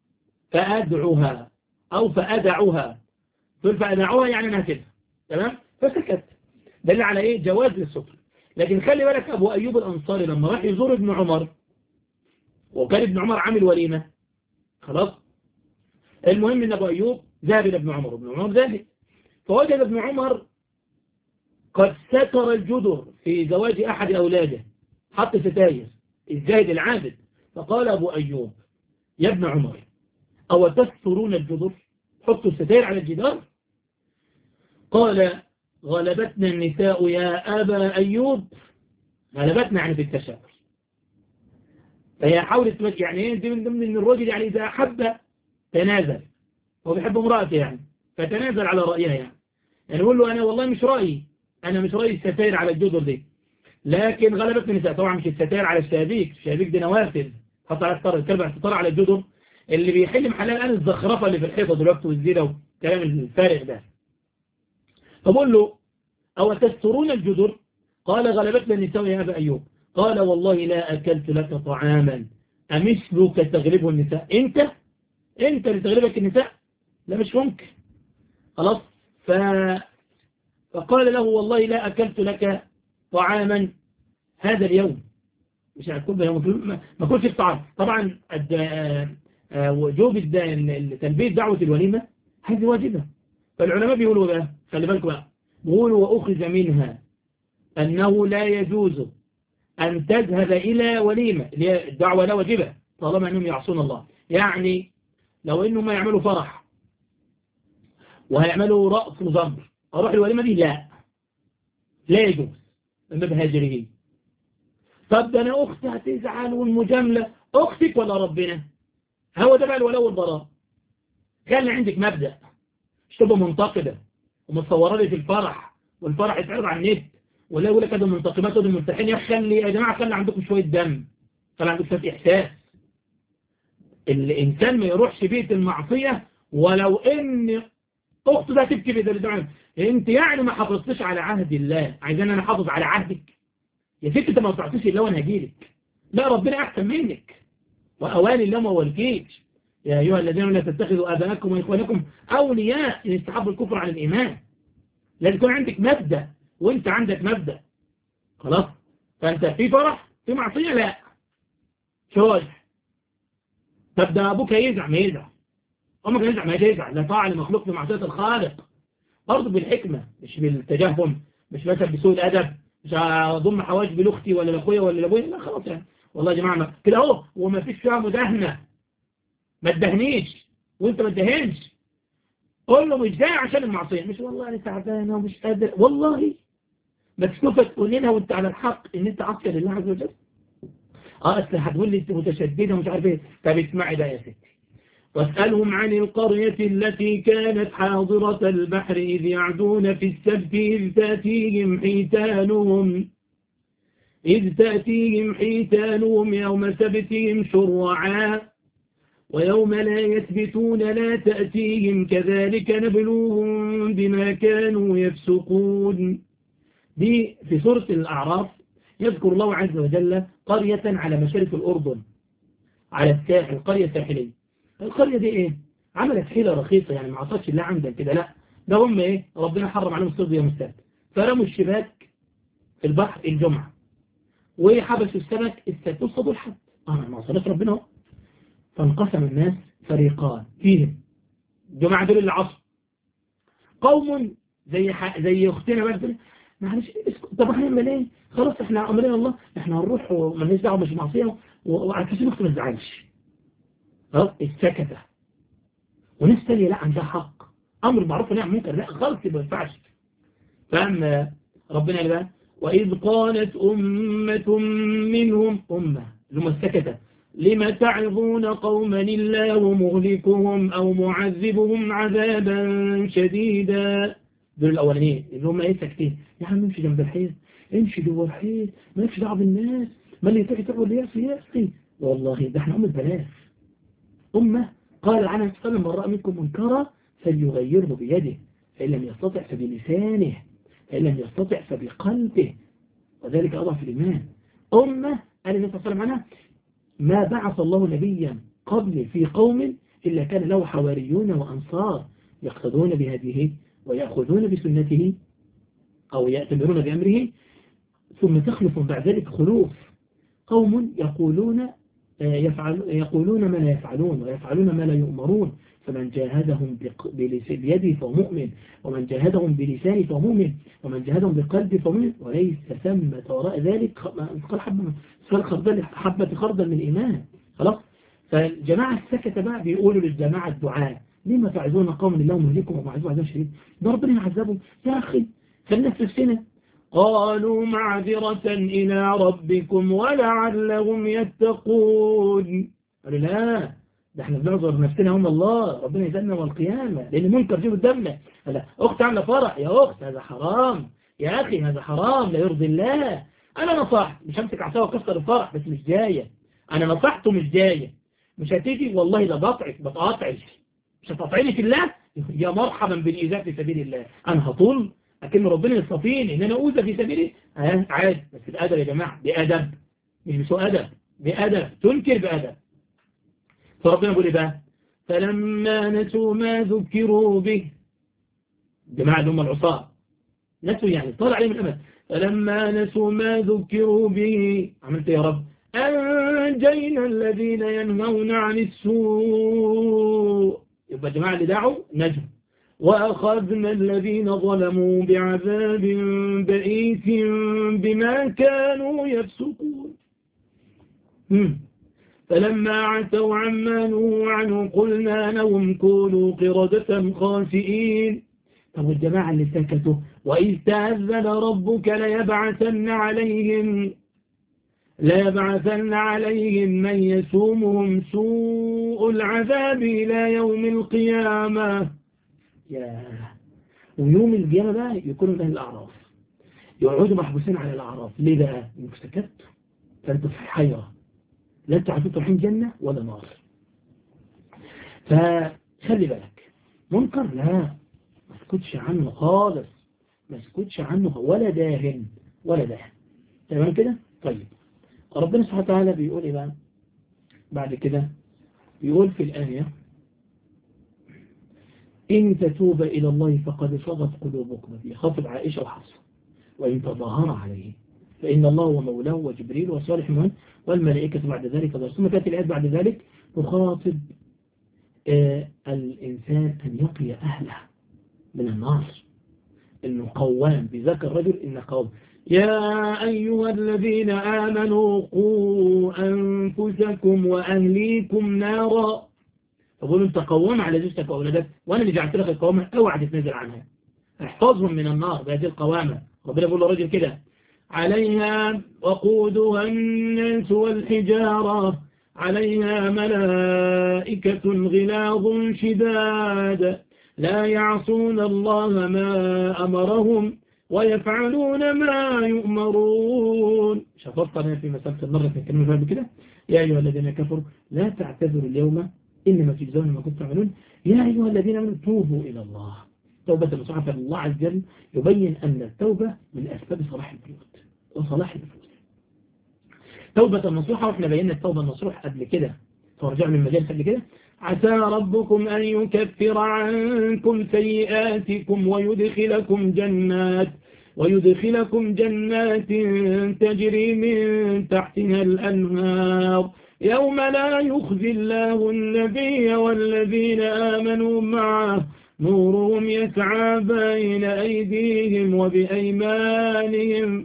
فأدعوها أو فأدعوها، تقول فأدعوها يعني أنا هسيبها. تمام؟ فسكت. دل على إيه؟ جواز للستر. لكن خلي بالك أبو أيوب الأنصاري لما راح يزور ابن عمر، وكان ابن عمر عامل وليمة، خلاص، المهم ان ابو ايوب ذهب الى ابن عمر، ابن عمر ذهب فوجد ابن عمر قد ستر الجدر في زواج احد اولاده، حط ستاير، الزاهد العابد. فقال ابو ايوب يا ابن عمر او تسترون الجدر، حطوا الستاير على الجدار. قال غلبتنا النساء يا ابا ايوب، غلبتنا يعني في التشاؤم. فهي حاولت يعني ايه، دي من ضمن ان الراجل يعني اذا احب تنازل، هو بيحب امرأته يعني، فتنازل على رأيها يعني. يعني يقول له أنا والله مش رأيي، أنا مش رأيي الستائر على الجدر دي، لكن غلبت النساء. طبعا مش الستائر على الشبابيك، الشبابيك دي نوافذ حط على الستار، الكلب على الستار على الجدر. اللي بيحل محلها الآن الزخرفة اللي في الحيطة دلوقتي والزينة والكلام الفارغ ده. فبقول له أو تسترون الجدر؟ قال غلبتنا النساء يا أبا أيوب. قال والله لا أكلت لك طعاما أمثلك تغلبه النساء. أنت أنت اللي تغلبك النساء؟ لا مش ممكن. خلاص. ف... فقال له والله لا أكلت لك طعاما هذا اليوم، مش هتكون يوم ما كنتش الطعام. طبعا وجوب تلبية دعوة الوليمة هذه واجبة. فالعلماء بيقولوا بقى خلي بالكم بقى، بيقولوا وأخذ منها أنه لا يجوز أن تذهب إلى وليمة، الدعوة لا واجبة طالما أنهم يعصون الله. يعني لو أنهم ما يعملوا فرح وهيعملوا رأس وزمر أروح الوليمة دي؟ لا لا يجوز، ما بهاجره. طب ده أنا أختي هتزعل والمجاملة، أختك ولا ربنا؟ هو ده بقى الولاء والبراء. خلي عندك مبدأ، مش تبقى منتقدة ومتصورة لي في الفرح، والفرح يتعرض على النت ولا يقول لك هذا منتقمات وده منتحين. يا خلي يا جماعة خلي عندكم شوية دم، خلي عندكم شوية إحساس. الإنسان ما يروحش بيت المعصية ولو إن أخته ده تبكي بدل. انت يعني ما حافظتش على عهد الله، عايزين انا احافظ على عهدك؟ يا ست انت ما بتعطيش الا وانا هجيلك. لا ربنا احسن منك، واواني الله ما ولكيش. يا ايها الذين لا تتخذوا اباءكم واخوانكم اولياء ان استحبوا الكفر على الايمان. لازم يكون عندك مبدا، وانت عندك مبدا. خلاص. فانت في فرح في معصيه؟ لا شوش. طب ده ابوك هيزعل؟ ما يزعل. امك هيزعل؟ ما يزعل. لا طاعه لمخلوق في معصيه الخالق، برضه بالحكمة مش بالتجهم، مش مثلا بسوء الأدب، مش هضم حواجب لأختي ولا لأخويا ولا لأبويا. لا خلاص يعني والله يا جماعة ما كده اهو، وما فيش فيها مداهنة. ما تدهنيش وانت ما تدهنش. قول له مش جاي عشان المعصية، مش والله انا تعبانة ومش قادر والله. ما تشوفك تقول لنا وانت على الحق ان انت عصية لله عز وجل. اه اصل هتقول لي انت متشددة ومش عارف ايه. طب اسمعي بقى يا ستي، واسألهم عن القرية التي كانت حاضرة البحر إذ يعدون في السبت إذ تأتيهم حيتانهم إذ تأتيهم حيتانهم يوم سبتهم شرعا ويوم لا يثبتون لا تأتيهم كذلك نبلوهم بما كانوا يفسقون. دي في سورة الأعراف يذكر الله عز وجل قرية على مشارف الأردن، على الساحل، قرية ساحلية. القرية دي ايه؟ عملت حيلة رخيصة، يعني ما عطتش الله عندك كده، لا ده هم ايه؟ ربنا حرم عليهم الصيد يوم السبت، فرموا الشباك في البحر الجمعة وحبسوا السمك السبت وصدوا الحد. اه ما وصلت ربنا هو. فانقسم الناس فريقان فيهم الجماعة دول اللي عصوا، قوم زي ح... زي اختنا بقى، معلش طب احنا نعمل ايه؟ خلاص احنا امرنا الله، احنا هنروح ومالناش دعوه مش معصيه وعلى كده اختي ما تزعلش. خلاص السكتة. وناس تانية لا عندها حق، امر معروف ونعم منكر لا خالص ما ينفعش. فاما ربنا قال بقى واذ قالت امه منهم، امه اللي هم السكتة، لما تعظون قوما الله مهلكهم او معذبهم عذابا شديدا. دول الاولانيين اللي هم ايه ساكتين، يا عم امشي جنب الحيط، امشي جوه الحيط، مالكش دعوه بالناس، ما اللي يتقي تقول لي ياسي ياسي. والله ده احنا ام البلاغ. أمة قال عنها صلى الله عليه وسلم من رأى منكم منكرا فليغيره بيده فإن لم يستطع فبلسانه فإن لم يستطع فبقلبه، وذلك أضعف الإيمان. أمة قال النبي صلى الله عليه وسلم عنها: ما بعث الله نبيا قبل في قوم إلا كان له حواريون وأنصار يقتدون بهديه ويأخذون بسنته أو يأتمرون بأمره، ثم تخلف بعد ذلك خلوف قوم يقولون يفعل يقولون ما لا يفعلون ويفعلون ما لا يؤمرون، فمن جاهدهم بيده فهو مؤمن، ومن جاهدهم بلسانه فهو مؤمن، ومن جاهدهم بقلبه فهو مؤمن، وليس ثمة وراء ذلك مثقال حبة خردل حبة خردل من الإيمان. خلاص. فالجماعة السكت بقى بيقولوا للجماعة الدعاء: لما تعزون قوم الله مهلكم ومعزون عذاب شديد؟ ده ربنا يعذبهم يا أخي، خلينا في نفسنا. قالوا معذرة إلى ربكم ولعلهم يتقون. قالوا لا، ده احنا بنعذر نفسنا هم الله، ربنا يسألنا والقيامة لأن منكر جيب قدامنا. لا أخت عاملة فرح، يا أخت هذا حرام، يا أخي هذا حرام لا يرضي الله. أنا نصحت، مش همسك عصاية وكسر الفرح، بس مش جاية. أنا نصحته مش جاية، مش هتيجي والله لا بقطعك بتقاطعك، مش هتقاطعني في الله، يا مرحبا بالإيذاء في سبيل الله. أنا هطول لكن ربنا يصطفيني ان انا اوذى في سبيله، ها عادي، بس بأدب يا جماعه، بأدب، مش بسوء أدب، بأدب، تنكر بأدب. فربنا يقول ايه بقى؟ فلما نسوا ما ذكروا به، الجماعه اللي هم العصاة نسوا يعني طال عليهم الامل، فلما نسوا ما ذكروا به عملت يا رب أنجينا الذين ينهون عن السوء. يبقى الجماعه اللي دعوا نجوا، وأخذنا الذين ظلموا بعذاب بئيس بما كانوا يفسقون. فلما عتوا عما نهوا عنه قلنا لهم كونوا قردة خاسئين. طب الجماعة اللي سكتوا: وإذ تأذن ربك ليبعثن عليهم ليبعثن عليهم من يسومهم سوء العذاب إلى يوم القيامة. يا ويوم القيامة بقى يكونوا من أهل الأعراف، يقعدوا محبوسين على الأعراف. ليه بقى؟ إنك سكتوا، فأنتوا في حيرة، لا أنتوا عارفين رايحين جنة ولا نار. فخلي بالك، منكر لا ما اسكتش عنه خالص، ما اسكتش عنه ولا داهن ولا داهن. تمام كده؟ طيب ربنا سبحانه وتعالى بيقول إيه بقى بعد كده؟ بيقول في الآية: إن تتوب إلى الله فقد صغت قلوبكم، يخاطب عائشة وحفصة، وإن تظاهر عليه فإن الله ومولاه وجبريل وصالح المؤمنين والملائكة بعد ذلك ظهر. ثم تأتي الآيات بعد ذلك تخاطب آه الإنسان أن يقي أهله من النار، إنه قوام، بذاك الرجل إن قوام. يا أيها الذين آمنوا قوا أنفسكم وأهليكم نارا. فقولوا انت قوام على زوجتك وأولادك، وأنا اللي جعلت لك القوامة، اوعى تتنازل عنها، احفظهم من النار بهذه القوامة. ربنا يقول لرجل كده: عليها وقودها الناس والحجارة عليها ملائكة غلاظ شداد لا يعصون الله ما أمرهم ويفعلون ما يؤمرون. شفرت في مسألة النار في كلمة بعد كده: يا أيها الذين كفروا لا تعتذروا اليوم إنما تجزون ما كنتم تعملون. يا أيها الذين آمنوا توبوا إلى الله توبة نصوحا. فالله عز وجل يبين أن التوبة من أسباب صلاح البيوت وصلاح النفوس. توبة نصوحا، وإحنا بينا التوبة النصوح قبل كده، فرجعوا من مجال قبل كده: عسى ربكم أن يكفر عنكم سيئاتكم ويدخلكم جنات ويدخلكم جنات تجري من تحتها الأنهار يوم لا يخزي الله النبي والذين آمنوا معه نورهم يسعى بين أيديهم وبأيمانهم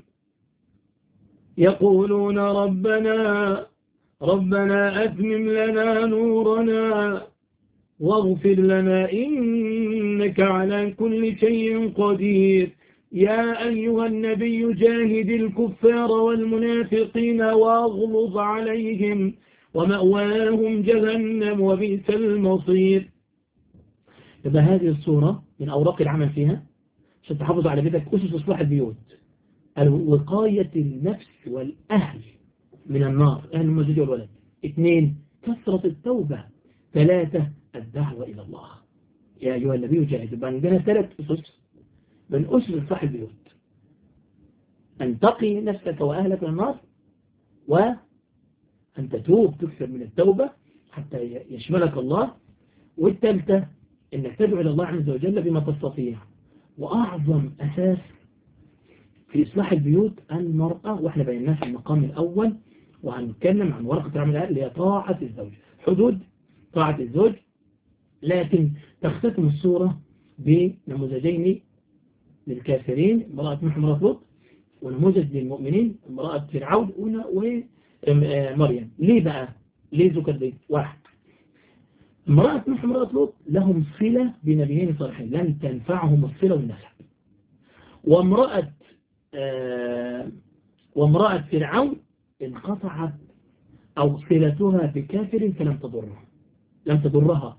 يقولون ربنا ربنا أتمم لنا نورنا واغفر لنا إنك على كل شيء قدير. يا أيها النبي جاهد الكفار والمنافقين واغلظ عليهم ومأواهم جهنم وبئس المصير. يبقى هذه الصورة من أوراق العمل فيها عشان تحافظ على بيتك: أسس إصلاح البيوت، وقاية النفس والأهل من النار، أهل المزوج والولد. اثنين، كثرة التوبة. ثلاثة، الدعوة إلى الله. يا أيها النبي جاهد. يبقى عندنا ثلاث أسس من أسس إصلاح البيوت: أن تقي نفسك وأهلك من النار، وأن تتوب تكثر من التوبة حتى يشملك الله. والثالثة أنك تدعو إلى الله عز وجل بما تستطيع. وأعظم أساس في إصلاح البيوت المرأة، وإحنا بيناها في المقام الأول، وهنتكلم عن ورقة العمل اللي هي طاعة الزوج، حدود طاعة الزوج. لكن تختتم الصورة بنموذجين للكافرين، امرأة نوح وامرأة لوط، ونموذج للمؤمنين امرأة فرعون ومريم. ليه بقى؟ ليه ذكر دي؟ واحد، امرأة نوح وامرأة لوط لهم صلة بنبيين صالحين لن تنفعهم الصلة والنسب. وامرأة آه وامرأة فرعون انقطعت أو صلتها بكافر فلم تضرها لم تضرها.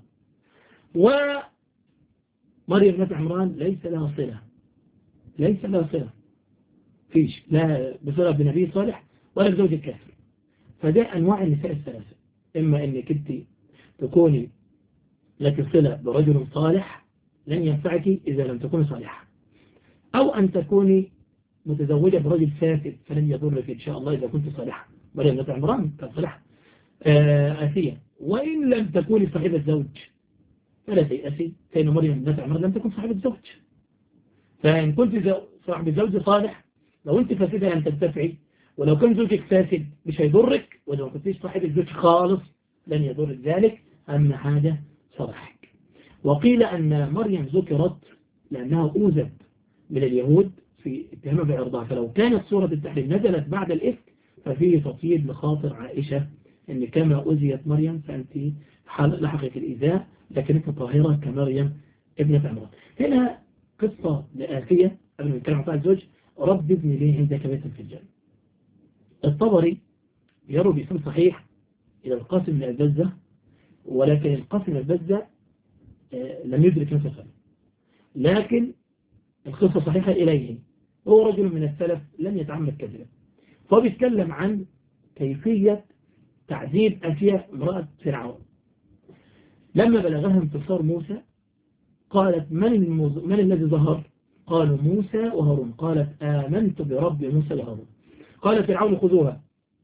ومريم بنت عمران ليس لها صلة ليس لها صلة فيش لا بصلة بنبي صالح ولا بزوج الكافر. فده أنواع النساء الثلاثة، إما أنك أنت تكوني لك صلة برجل صالح لن ينفعك إذا لم تكوني صالحة، أو أن تكوني متزوجة برجل فاسد فلن يضرك إن شاء الله إذا كنت صالحة. مريم بنت عمران كانت صالحة آسية. وإن لم تكوني صاحبة زوج فلا تيأسي، فإن مريم بنت عمران لم تكن صاحبة زوج. فإن كنت صاحب زوج صالح لو أنت فاسدة لن تنتفعي، ولو كان زوجك فاسد مش هيضرك، ولو ما كنتيش صاحب الزوج خالص لن يضرك ذلك. أهم حاجة صلاحك. وقيل أن مريم ذكرت لأنها أوذت من اليهود في اتهامها بعرضها، فلو كانت سورة التحريم نزلت بعد الإفك ففيه تفيض لخاطر عائشة أن كما أذيت مريم فأنت لحقك الإيذاء لكنك طاهرة كمريم ابنة عمران. هنا قصة لآسية قبل ما نتكلم عن طاعة الزوج، رب ابن لي عندك بيتا في الجنة. الطبري يروي باسم صحيح إلى القاسم بن البزة، ولكن القاسم بن البزة لم يدرك نفسه خير، لكن القصة صحيحة إليه. هو رجل من السلف لم يتعمد كذبا، فهو بيتكلم عن كيفية تعذيب آسيا امرأة فرعون. لما بلغها انتصار موسى قالت من, المز... من الذي ظهر؟ قالوا موسى وهارون. قالت آمنت برب موسى وهارون. قال فرعون خذوها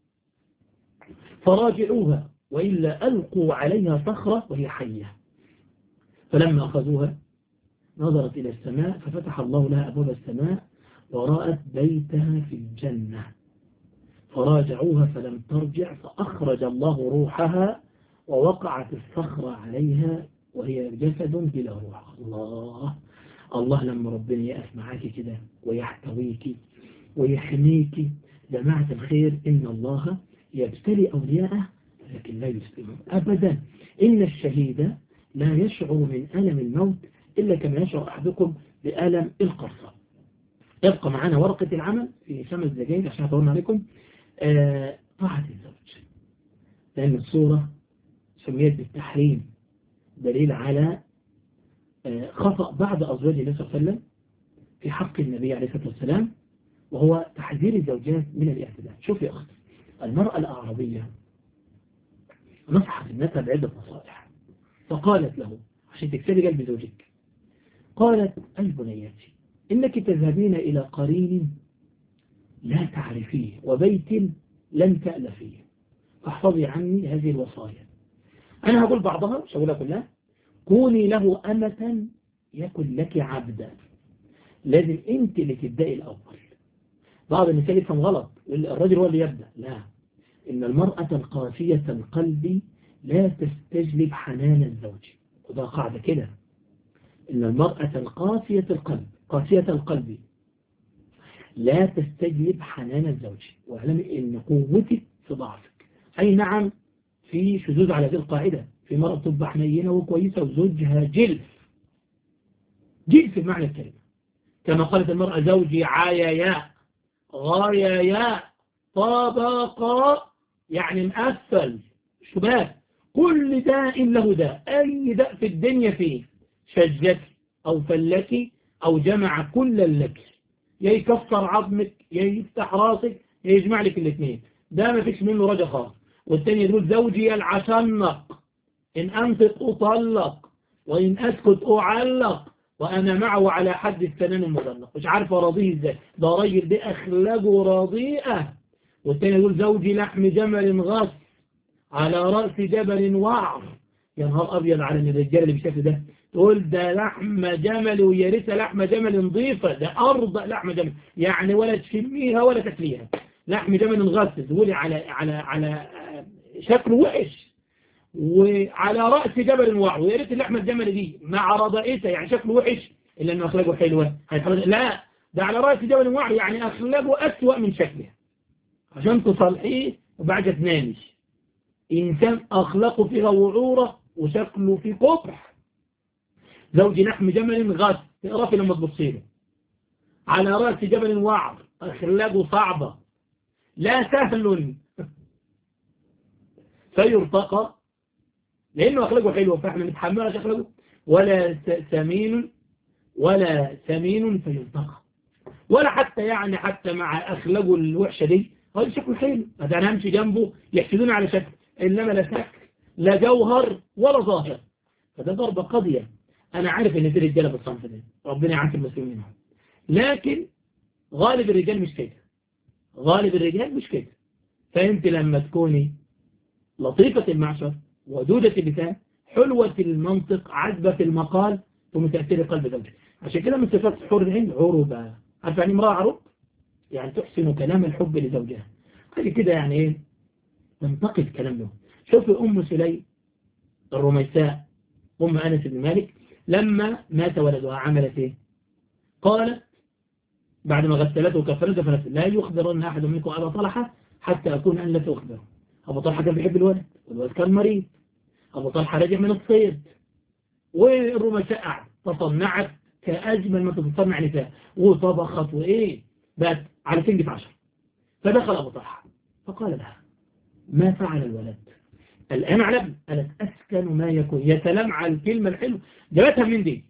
فراجعوها وإلا ألقوا عليها صخرة وهي حية. فلما أخذوها نظرت إلى السماء ففتح الله لها أبواب السماء ورأت بيتها في الجنة، فراجعوها فلم ترجع فأخرج الله روحها ووقعت الصخرة عليها وهي جسد بلا روح. الله الله لما ربنا يقف معاك كده ويحتويك ويحميك. جماعة الخير إن الله يبتلي أولياءه لكن لا يسلمهم أبدا. إن الشهيد لا يشعر من ألم الموت إلا كما يشعر أحدكم بألم القرصة. يبقى معنا ورقة العمل في خمس دقائق عشان أطولنا عليكم. آه طاعة الزوج، لأن الصورة سميت بالتحريم دليل على آه خطأ بعض أزواج النبي صلى الله عليه وسلم في حق النبي عليه الصلاة والسلام، وهو تحذير الزوجات من الاعتداء. شوف يا أخت، المرأة الأعرابية نصحت ابنتها بعدة نصائح، فقالت له عشان تكسبي قلب زوجك، قالت أي بنياتي إنك تذهبين إلى قرين لا تعرفيه وبيت لن تألفيه، فاحفظي عني هذه الوصايا. أنا هقول بعضها مش هقولها كلها. كوني له أمة يكن لك عبدا، لازم أنت اللي تبدأي الأول. بعض النساء يفهم غلط، الرجل هو اللي يبدأ. لا، إن المرأة القاسية القلب لا تستجلب حنان الزوج، وده قاعدة كده. إن المرأة القاسية القلب قاسية القلب لا تستجلب حنان الزوج. واعلمي إن قوتك في ضعفك. أي نعم في شذوذ على هذه القاعدة، في مرأة تبقى حنينة وكويسة وزوجها جلف جلف بمعنى الكلمة، كما قالت المرأة زوجي عايايا غايايا طابقا، يعني مقفل شباب، كل داء له داء. أي داء في الدنيا فيه شجك أو فلك أو جمع كل لك، يا يكسر عظمك يا يفتح راسك يا يجمع لك الاثنين، ده ما فيش منه رجا خالص. والثاني يقول زوجي العشنق، إن أنطق أطلق وإن أسكت أعلق وأنا معه على حد السنان المدلق. مش عارف أراضيه إزاي، ده راجل دي أخلاقه راضيئة. والتاني يقول زوجي لحم جمل غص على رأس جبل وعر. يا نهار أبيض على الرجال اللي بالشكل ده، تقول ده لحم جمل ويا ريت لحم جمل نظيفة، ده أرض لحم جمل، يعني ولا تشميها ولا تاكليها، لحم جمل غص. تقولي على على على شكله وحش وعلى رأس جبل وعر، ويا ريت اللحمة الجمل دي مع رضائتها يعني شكله وحش إلا أنه أخلاقه حلوة. لا، ده على رأس جبل وعر يعني أخلاقه أسوأ من شكلها عشان تصلحيه وبعد تنامش. إنسان أخلاقه فيها وعورة وشكله فيه قبح. زوج لحم جمل غث، اقرفي لما تبصيله. على رأس جبل وعر، أخلاقه صعبة، لا سهل فيرتقى لأنه أخلاقه حلوة، فإحنا نتحملش أخلاقه. ولا سمين ولا سمين فيرتقى، ولا حتى يعني حتى مع أخلاقه الوحشة دي هذا شكله حلو، هذا أنا همشي جنبه يحسدون على شكل، إنما لا شكل لا جوهر ولا ظاهر. فده ضربة قاضية. أنا عارف إن في رجالة بالصنف ده، ربنا يعافي المسلمين، لكن غالب الرجال مش كده، غالب الرجال مش كده. فأنت لما تكوني لطيفة المعشر، ودودة اللسان، حلوة المنطق، عذبة المقال، ثم تأثير قلب زوجك. عشان كده من صفات حور العين عروبة. عارف يعني امرأة عروب؟ يعني تحسن كلام الحب لزوجها. هذه كده يعني ايه؟ تنتقد كلام له. شوف أم سليم الرميساء أم أنس بن مالك لما مات ولدها عملت ايه؟ قالت بعد ما غسلته وكفرته فنفسه لا يخبرن أحد منكم أبا طلحة حتى أكون أن لا تخبره. أبو طلحة كان بيحب الولد، والولد كان مريض، أبو طلحة رجع من الصيد، والرميساء قعد تصنعت كأجمل ما تتصنع نساء، وطبخت وإيه بقت على سنجة عشر. فدخل أبو طلحة فقال لها ما فعل الولد الآن على ابن؟ قالت أسكن ما يكون. يا سلام على الكلمة الحلوة، جابتها من دي.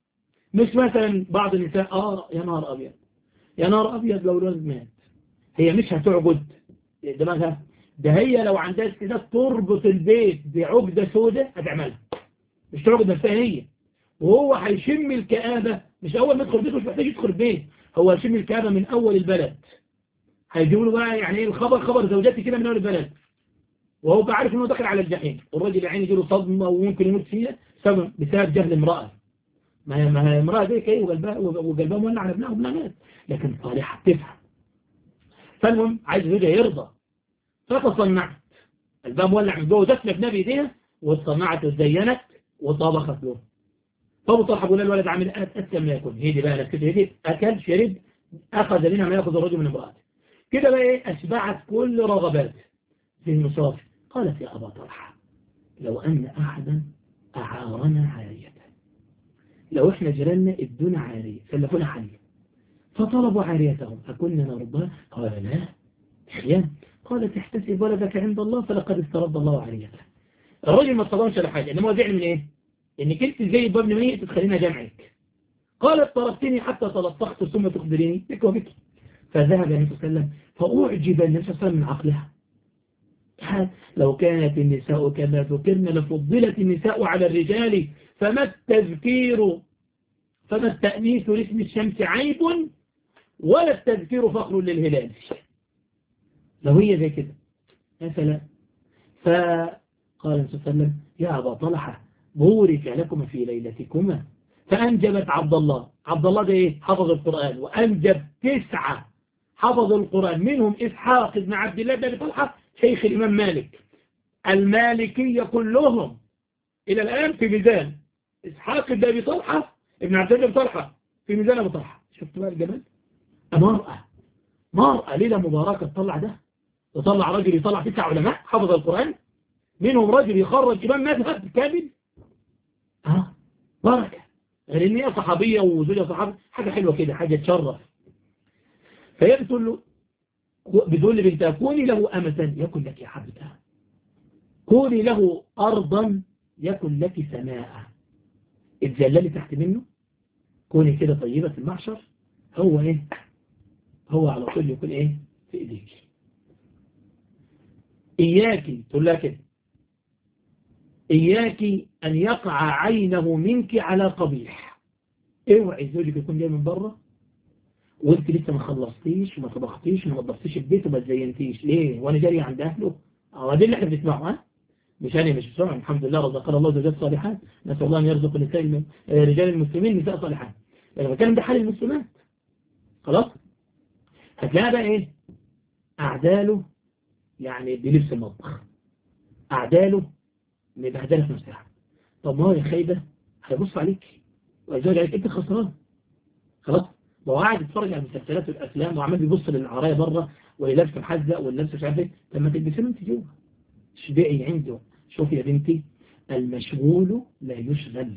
مش مثلا بعض النساء آه يا نهار أبيض يا نهار أبيض لو الولد مات، هي مش هتعقد دماغها، ده هي لو عندها استعداد تربط البيت بعقدة سوداء هتعملها، مش تعقد نفسها هي. وهو هيشم الكآبة، مش أول ما يدخل البيت، مش محتاج يدخل البيت، هو هيشم الكآبة من أول البلد. هيجيبوا له بقى يعني ايه الخبر، خبر زوجاتي كده من أول البلد، وهو بقى عارف إنه داخل على الجحيم. والراجل يا عيني يجيله صدمة وممكن يموت فيها بسبب بسبب جهل امرأة. ما ما هي امرأة دي كده وقلبها وقلبها مولع على ابنها وابنها مات، لكن صالحة تفهم. فالمهم عايز زوجها يرضى، فتصنعت الباب مولع من جوه دفنة في نبي ايديها، واتصنعت وتزينت وطبخت له. فابو طلحه بيقول الولد عامل اسكن ما يكون، هدي بقى نفسه، هدي اكل شرب، اخذ منها ما ياخذ الرجل من امراته كده بقى ايه، اشبعت كل رغبات في المصاف. قالت يا ابا طلحه لو ان احدا اعارنا عاريه، لو احنا جيراننا ادونا عاريه سلفونا حليه فطلبوا عاريتهم فكنا نرضاها؟ قال لا خيانه. قالت احتسب ولدك عند الله فلقد استرد الله عاريته. الراجل ما اتصدمش على حاجه، انما هو زعل من ايه؟ انك انت زي ابن منيه تدخلينا جمعك. قالت طلبتني حتى تلطخت ثم تخبريني بك وبك. فذهب النبي صلى الله عليه وسلم فأعجب النبي صلى الله عليه وسلم من عقلها. لو كانت النساء كما ذكرن لفضلت النساء على الرجال، فما التذكير فما التأنيث لاسم الشمس عيب ولا التذكير فخر للهلال. لو هي زي كده مثلا. فقال النبي صلى الله عليه وسلم يا أبا طلحة بورك لكم في ليلتكما. فأنجبت عبد الله. عبد الله ده إيه؟ حفظ القرآن، وأنجب تسعة حفظ القرآن، منهم إسحاق بن عبد الله بن طلحة شيخ الإمام مالك. المالكية كلهم إلى الآن في ميزان إسحاق بن أبي طلحة ابن عبد الله بن طلحة في ميزان أبو طلحة. شفت بقى الجمال؟ مرأة مرأة ليلة مباركة تطلع ده، وطلع رجل يطلع تسع علماء حفظ القرآن، منهم رجل يخرج إمام مذهب كامل. ها بركة، غير ان هي صحابية وزوجة صحابي، حاجة حلوة كده، حاجة تشرف. فهي بتقول له بتقول لبنتها كوني له أمة يكن لك يا حبيبتها، كوني له أرضا يكن لك سماء، اتذللي تحت منه، كوني كده طيبة في المحشر، هو ايه هو على طول يكون ايه في ايديك. إياكي تقول لها كده، إياكي أن يقع عينه منك على قبيح. اوعي زوجك يكون جاي من بره وانت لسه ما خلصتيش وما طبختيش وما نظفتيش البيت وما تزينتيش. ليه؟ وانا جاري عند اهله؟ اه دي اللي احنا بنسمعه. ها مش انا مش بسمع. الحمد لله رزقنا الله زوجات صالحات، نسال الله ان يرزق نساء الم... رجال المسلمين نساء صالحات. انا بتكلم ده حال المسلمات. خلاص هتلاقيها بقى ايه؟ اعداله يعني بلبس المطبخ، اعداله مبهدله في نفسها. طب ما هو يا خايبه هيبص عليك ويزوج عليك، انت خسران. خلاص ما هو قاعد يتفرج على المسلسلات والافلام وعمال بيبص للعرايه بره واللي لابسه محزق واللي لابسه مش عارف ايه. طب ما تلبسي له انت جوه، اشبعي عنده. شوفي يا بنتي، المشغول لا يشغل.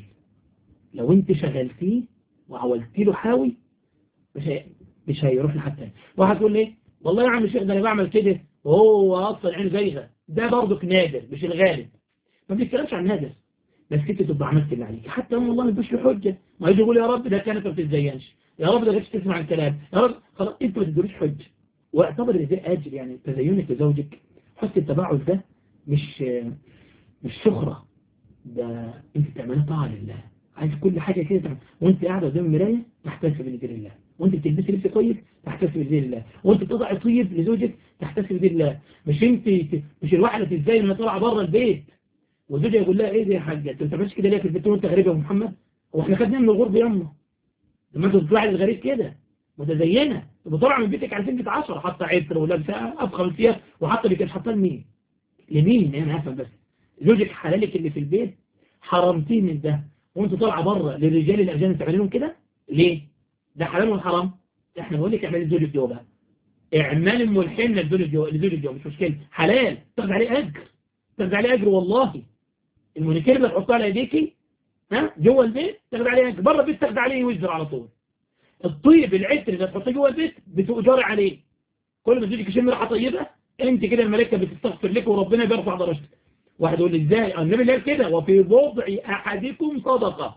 لو انت شغلتيه وعولتي له حاوي مش هي... مش هيروح لحد تاني. واحد تقول لي والله يا عم الشيخ ده انا بعمل كده وهو اصلا عينه زيغه. ده برضك نادر مش الغالب. ما بنتكلمش عن نادر، بس انت تبقى عملت اللي عليك حتى هم والله ما يدوش له حجه. ما يجي يقول يا رب ده كانت ما بتتزينش، يا رب ده غيرش تسمع الكلام، يا رب خلاص انت ما تدولوش حجه. واعتبر ان ده اجر. يعني تزينك لزوجك، حس التباعد ده مش مش سخره، ده انت بتعملها طاعه لله. عايز كل حاجه كده تعمل. وانت قاعده قدام المرايه تحتسب لدين الله، وانت بتلبسي لبس كويس تحتسب لدين الله، وانت بتضعي طيب لزوجك تحتسب لدين الله. مش انت مش الواحده ازاي لما طالعه بره البيت وزوجها يقول لها ايه ده يا حاجه انت ما بتعملش كده ليه في البيت وانت غريب يا محمد؟ هو احنا خدناها من الغرب ياما؟ لما انت بتطلعي الغريب كده متزينه وطالعه من بيتك على سنه عشرة حاطه عطر ولابسه افخم ثياب وحاطه اللي كان حاطاه لمين؟ لمين؟ انا هفهم بس. زوجك حلالك اللي في البيت حرمتيه من ده وانت طالعه بره للرجال الاجانب تعملي لهم كده ليه؟ ده حلال ولا حرام؟ احنا بنقول لك اعملي زوجك جوه بقى، اعمال الملحن لزوجك جوه لزوجك جوه مش مشكله، حلال تاخد عليه اجر، تاخد عليه اجر والله. المونيكير اللي تحطها على ايديكي ها جوه البيت تاخد عليه اجر، بره البيت تاخد عليه وزر على طول. الطيب العطر اللي تحطيه جوه البيت بتؤجري عليه. كل ما زوجك يشم ريحه طيبه انت كده الملائكه بتستغفر لك وربنا بيرفع درجتك. واحد يقول لي ازاي؟ النبي اللي قال كده وفي بضع احدكم صدقه.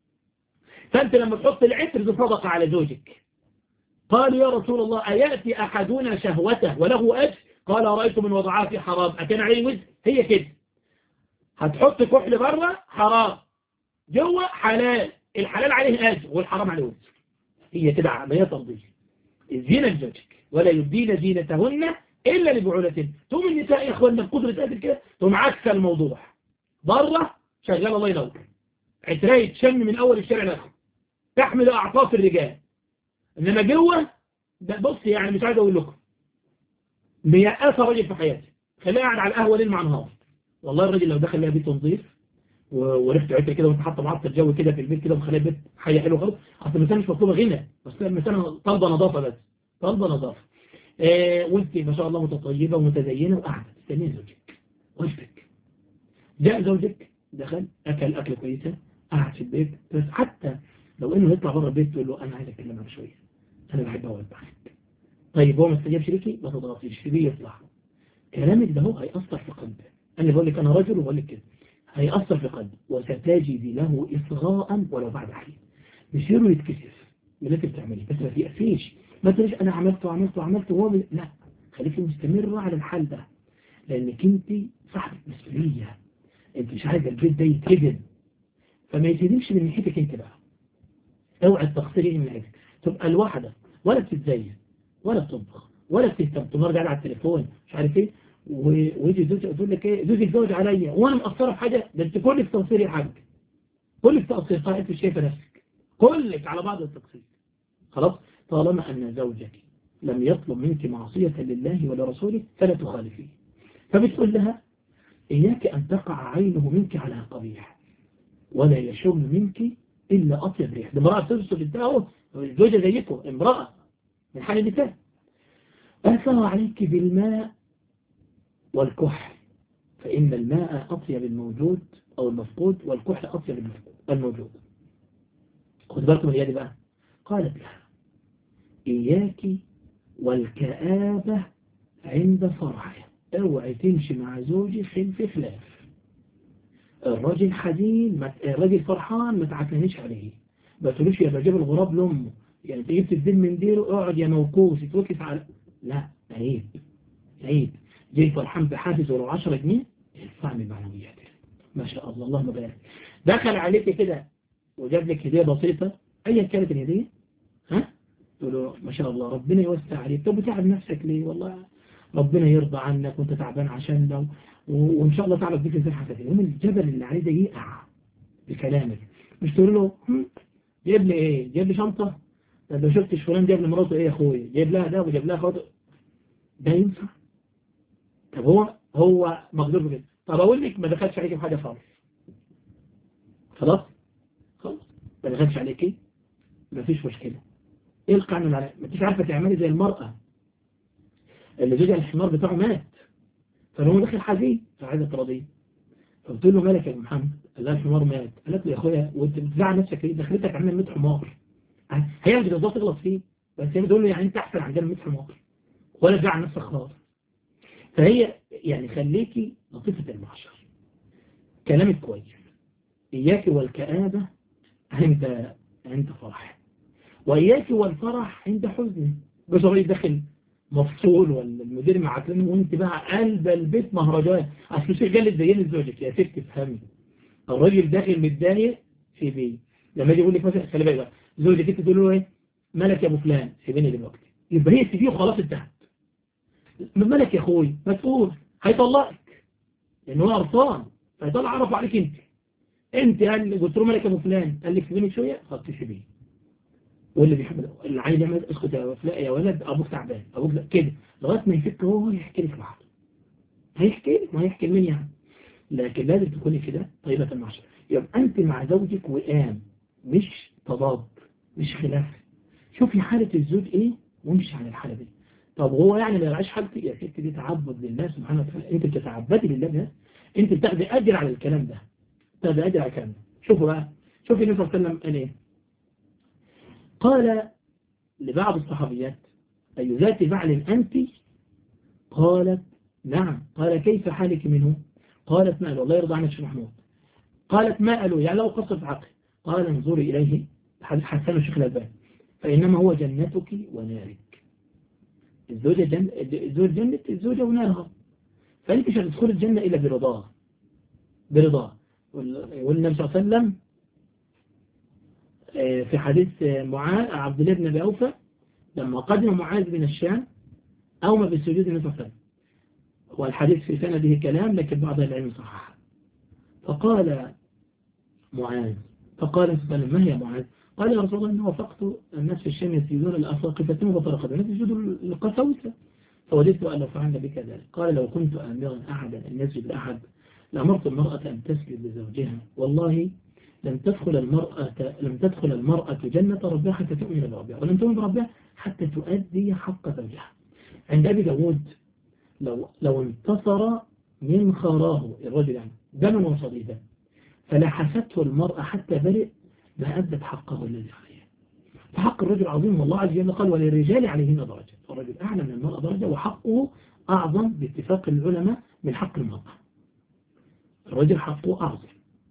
فانت لما تحط العطر دي صدقه على زوجك. قال يا رسول الله اياتي احدنا شهوته وله اجر؟ قال رايت من وضعها في حرام اكان عليه وزر؟ هي كده. هتحط كحل بره حرام، جوه حلال. الحلال عليه اجر والحرام عليه وزر. هي كده عمليه ترضيه. الزينه لزوجك ولا يبدين زينتهن الا لبعولتهن. تقوم النساء يا اخواننا بقدره قادر كده تقوم عكس الموضوع. بره شغال الله ينور، عترايه تشم من اول الشارع لاخره، تحمل اعطاف الرجال. انما جوه ده بص يعني مش عايز اقول لكم ميأسة راجل في حياتي خليه قاعد على القهوه ليل مع نهار. والله الراجل لو دخل لها بيت نظيف وريحته عطر كده وانت حاطه معطر جو كده في البيت كده ومخليه بيت حي حلو خالص. اصل المساله مش مطلوبه غنى، بس المساله طالبه نظافه بس، طالبه نظافه. آه وانت ما شاء الله متطيبه ومتزينه وقاعده تستني زوجك وجبك. جاء زوجك دخل اكل اكله كويسه قاعد في البيت، بس حتى لو انه يطلع بره البيت تقول له انا عايز اتكلم معاك شويه، انا بحب اقعد معاك. طيب هو ما استجابش ليكي ما تضغطيش سيبيه يطلع. كلامك ده هو هيأثر في قلبه. انا بقول لك انا رجل وبقول لك كده هيأثر في قلبه وستجد له إصغاء ولو بعد حين. بيصيروا يتكسف من اللي انت بتعمليه، بس ما تيأسيش. ما تقوليش انا عملت وعملت وعملت وهو ب... لا، خليكي مستمرة على الحال ده لانك انت صاحبة مسؤولية. انت مش عايزة البيت ده يتهدم، فما يتهدمش من ناحيتك انت بقى. اوعى التقصير من ناحيتك تبقى الواحدة ولا بتتزين ولا بتطبخ ولا بتهتم، تمر قاعد على التليفون مش عارف ايه، ويجي زوجي يقول لك ايه زوجي اتزوج عليا وانا مقصره في حاجه؟ ده انت كلك تقصير يا حاج، كلك تقصير صحيح انت مش شايفه نفسك، كلك على بعض التقصير. خلاص طالما ان زوجك لم يطلب منك معصيه لله ولرسوله فلا تخالفيه. فبتقول لها اياك ان تقع عينه منك على قبيح ولا يشم منك الا اطيب ريح. ده امراه ترسل الدعوه الزوجه زيكم امراه من حال النساء. اثر عليك بالماء والكحل فإن الماء أطيب الموجود أو المفقود والكحل أطيب الموجود. خد بالكم من اليد بقى. قالت لها إياك والكآبة عند فرحه. اوعي تمشي مع زوجي خلف خلاف. الراجل حزين ما... الراجل فرحان ما تعكنيش عليه، ما تقولوش يا بجيب الغراب لأمه، يعني تجيب الدين من ديره اقعد يا موكوس يتوكس على لا عيب عيب. جاي فرحان بحافز ولو عشرة جنيه ادفع من معنوياتك. ما شاء الله اللهم بارك. دخل عليك كده وجاب لك هديه بسيطه أيا كانت الهدية، ها تقول له ما شاء الله ربنا يوسع عليك. طب بتعب نفسك ليه؟ والله ربنا يرضى عنك وانت تعبان عشان لو، وان شاء الله تعالى بيك ازاي حسنين. يوم الجبل اللي عليه ده يقع بكلامك، مش تقول له هم، جايب لي ايه؟ جايب لي شنطه؟ ده لو شفتش فلان جايب لمراته ايه يا اخويا؟ جايب لها ده وجايب لها خاطر، ده ينفع؟ طب هو هو مقدور بكده. طب اقول لك ما دخلش عليك بحاجه خالص، خلاص خلاص ما دخلش عليك ايه؟ مفيش مشكله. ايه القانون على ما انتش عارفه تعملي زي المراه اللي جه الحمار بتاعه مات، فهو داخل حزين فعايزه تراضيه، فقلت له مالك يا محمد؟ قال لها الحمار مات. قالت له يا اخويا وانت بتزعل نفسك ليه؟ دخلتك عندنا مية حمار، هي مش قصدها تغلط فيه، بس هي بتقول له يعني انت احسن عندنا مية حمار ولا تزعل نفسك خالص. فهي يعني خليكي لطيفه المعشر، كلامك كويس، اياك والكآبه عند عند فرح، وإياك والفرح عند حزن. بس هو داخل مفصول ولا المدير معاكلين وانت بقى قلب البيت مهرجان، اصل الشيخ قال لك زيني زوجك يا ست تفهمي. الراجل داخل متضايق في بيه، لما يجي يقول لك مثلا خلي بالك بقى زوجك انت تقول له ايه؟ مالك يا ابو فلان سيبيني دلوقتي، يبقى هي تسيبيه وخلاص انتهت. مالك يا اخوي؟ مسؤول هيطلقك لان هو قرفان، فيطلع عرفه عليك انت. انت قال قلت له مالك يا ابو فلان قال لك سيبيني شويه، خلاص تسيبيه. واللي بيحب اللي عايز يعمل اسكت يا لا يا ولد ابوك تعبان ابوك لا كده لغايه ما يفك هو يحكي لك لوحده، هيحكي لك ما هيحكي لمين يعني. لكن لازم تكوني كده طيبه المعشر، يبقى انت مع زوجك وئام مش تضاد مش خلاف. شوفي حاله الزوج ايه وامشي على الحاله دي. طب هو يعني ما يرعاش حالتي يا ست، دي تعبد لله سبحانه وتعالى، انت بتتعبدي لله ده، انت بتاخدي اجر على الكلام ده، بتاخدي اجر على الكلام ده. شوفوا بقى، شوفي النبي صلى الله عليه وسلم قال ايه؟ قال لبعض الصحابيات أي ذات بعل أنت؟ قالت نعم. قال كيف حالك منه؟ قالت ما الله يرضى عنك شيخ محمود. قالت ما قالوا يعني لو قصة عقل. قال انظري إليه حديث حسن الشيخ الألباني فإنما هو جنتك ونارك. الزوجة جنة، الزوج جنة الزوجة ونارها، فأنت مش هتدخل الجنة إلا برضاه برضاه. والنبي صلى الله عليه وسلم في حديث معاذ عبد الله بن أبي أوفى لما قدم معاذ من الشام أومى بالسجود النبي صلى الله عليه وسلم، والحديث في سنده كلام لكن بعض العلم صححه. فقال معاذ فقال صلى الله عليه وسلم ما هي معاذ؟ قال يا رسول الله إني وافقت الناس في الشام يسجدون الأسواق فتنوا وطرقوا الناس يسجدوا القساوسة فوجدت أن لو فعلنا بك ذلك. قال لو كنت آمرا أحدا أن يسجد لأحد لأمرت المرأة أن تسجد لزوجها، والله لم تدخل المرأة لم تدخل المرأة جنة ربها حتى تؤمن بربها، ولم تؤمن بربها حتى تؤدي حق زوجها. عند أبي داود لو لو انتصر من خراه الرجل يعني دما وصديدا فلحسته المرأة حتى برئ ما أدت حقه الذي عليه. فحق الرجل عظيم والله عز وجل قال وللرجال عليهن درجة، فالرجل أعلى من المرأة درجة وحقه أعظم باتفاق العلماء من حق المرأة. الرجل حقه أعظم.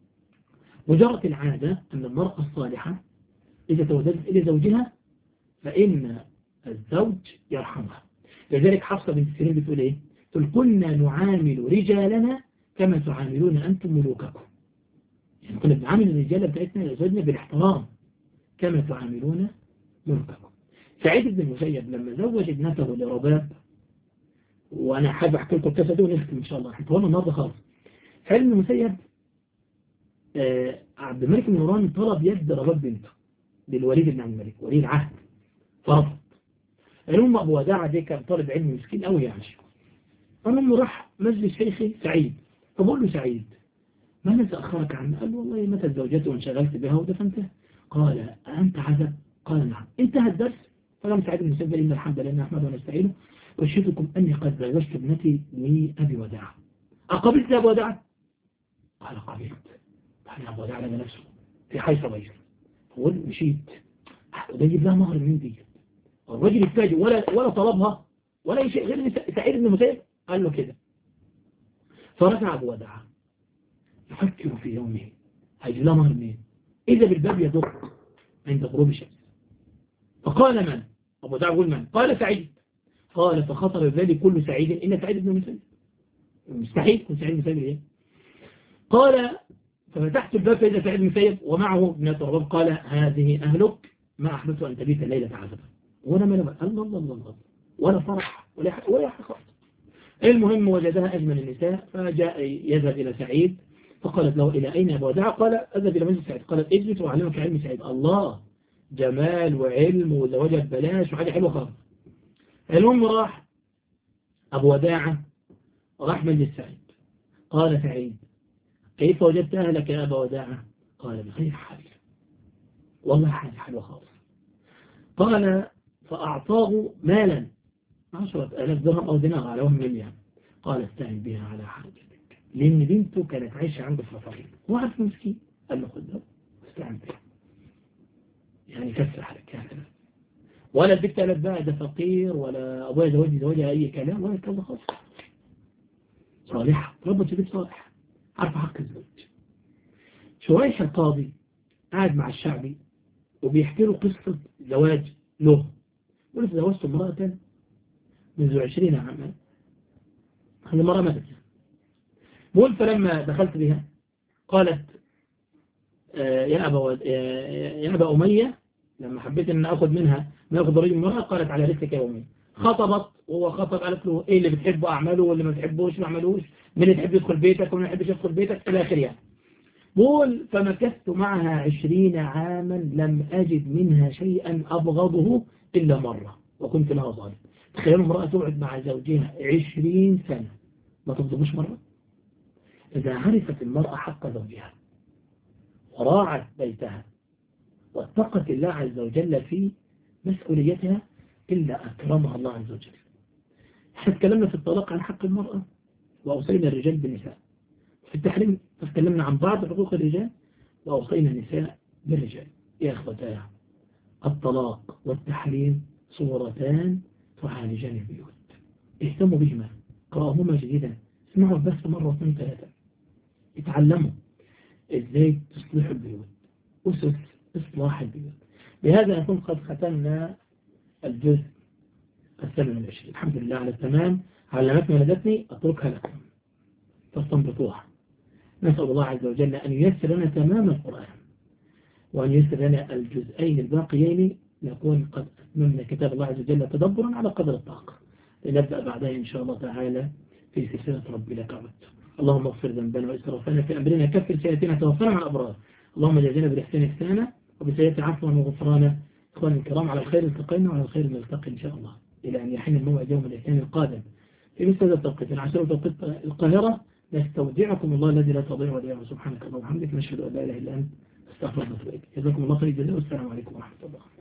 وجرت العادة أن المرأة الصالحة إذا توجدت إلى زوجها فإن الزوج يرحمها. لذلك حفصة بنت سيرين بتقول إيه؟ تقول كنا نعامل رجالنا كما تعاملون أنتم ملوككم، يعني كنا بنعامل الرجالة بتاعتنا لزوجنا بالاحترام كما تعاملون ملوككم. سعيد بن المسيب لما زوج ابنته لرباب، وأنا حابب أحكي لكم القصة دي ونختم إن شاء الله حكيتوها النهارده خالص. سعيد بن المسيب آه عبد الملك بن مروان طلب يد رباب بنته للوليد بن عبد الملك ولي العهد فرفض. الأم أبو وداعة دي كان طالب علم مسكين قوي يعني. أنا راح مجلس شيخي سعيد فبقول له سعيد ما الذي أخرك عنه؟ قال والله متى زوجته وانشغلت بها ودفنتها. قال أنت عزب؟ قال نعم. انتهى الدرس. فقام سعيد بن المسيب إن الحمد لله نحمده ونستعينه وأشهدكم أني قد زوجت ابنتي لأبي وداعة. أقبلت يا أبو وداعة؟ قال قبلت. قال يا أبو وداعة لما نفسه في حيث غير فقول مشيت وده يجيب لها مهر من دي. الرجل التاجي ولا ولا طلبها ولا شيء غير سعيد بن المسيب قال له كده. فرجع أبو وداعة يفكر في يومه هيجي لها مهر منين؟ إذا بالباب يدق عند غروب الشمس. فقال من؟ أبو وداعة يقول من؟ قال سعيد. قال فخطر ذلك كل سعيد إلا سعيد بن المسيب. مستحيل يكون سعيد بن المسيب إيه؟ قال ففتحت الباب فإذا سعيد المسيب ومعه ابنة رباب. قال هذه أهلك ما أحببت أن تبيت الليلة عزبا. وأنا ما لما الله الله الله ولا فرح ولا حق ولا حق. المهم وجدها أجمل النساء فجاء يذهب إلى سعيد فقالت له إلى أين أبو وداع؟ قال أذهب إلى مجلس سعيد. قالت اجلس وأعلمك علم سعيد. الله جمال وعلم وزواجه ببلاش وحاجة حلوة خالص. المهم راح أبو وداعة راح مجلس سعيد. قال سعيد كيف وجدت أهلك يا أبا وداعة؟ قال بخير حال والله حاجة حلوة خالص. قال فأعطاه مالا عشرة آلاف درهم أو دينار على وهم مليون. قال استعن بها على حاجتك لأن بنته كانت عايشة عنده في فقير هو عارف مسكين. قال له خذها واستعن بها يعني كسر حالك هكذا. ولا البنت قالت بقى ده فقير ولا أبويا زوجي زوجها أي كلام ولا كذا خالص. صالحة ربط في بيت صالح عارفة حق الزوج. شريح القاضي قاعد مع الشعبي وبيحكي له قصة زواج له. يقول له تزوجت امرأة منذ عشرين عاما. هذه المرأة ماتت. بقول فلما دخلت بها قالت آه يا أبا يا أبا أمية لما حبيت أن أخذ منها ما أخذ رجل المرأة قالت على رسلك يا أمية. خطبت وهو خطب قالت له إيه اللي بتحبه أعمله واللي ما بتحبوش ما أعملوش من اللي تحب يدخل بيتك ومن اللي يحبش يدخل بيتك إلى آخره يعني. بقول فمكثت معها عشرين عاما لم أجد منها شيئا أبغضه إلا مرة وكنت لها ظالم. تخيلوا امرأة تقعد مع زوجها عشرين سنة ما تغضبوش مرة. إذا عرفت المرأة حق زوجها وراعت بيتها واتقت الله عز وجل في مسؤوليتها إلا أكرمها الله عز وجل. احنا تكلمنا في الطلاق عن حق المرأة وأوصينا الرجال بالنساء. في التحريم تكلمنا عن بعض حقوق الرجال وأوصينا النساء بالرجال. يا أخوتاه الطلاق والتحريم صورتان تعالجان البيوت. اهتموا بهما قرأهما جيدا اسمعوا بس مرة واثنين ثلاثة اتعلموا ازاي تصلحوا البيوت أسس إصلاح البيوت. بهذا نكون قد ختمنا الجزء الثامن والعشرين. الحمد لله على التمام. علمتني ولدتني أتركها لكم تستنبطوها. نسأل الله عز وجل أن ييسر لنا تمام القرآن وأن ييسر لنا الجزئين الباقيين نكون قد أتممنا كتاب الله عز وجل تدبرا على قدر الطاقة. لنبدأ بعدها إن شاء الله تعالى في سلسلة ربي لك عبدت. اللهم اغفر ذنبنا وإسرافنا في أمرنا كفر سيئاتنا توفنا مع الأبرار. اللهم جازنا بالإحسان إحسانا وبسيئات عفوا وغفرانا. إخواني الكرام على الخير التقينا وعلى الخير نلتقي إن شاء الله إلى أن يحين الموعد يوم الاثنين القادم في مثل هذا التوقيت العشر توقيت القاهرة. نستودعكم الله الذي لا تضيع ودائعه. سبحانك اللهم وبحمدك نشهد أن لا إله إلا أنت استغفرك وأتوب إليك. جزاكم الله خير الجزاء والسلام عليكم ورحمة الله.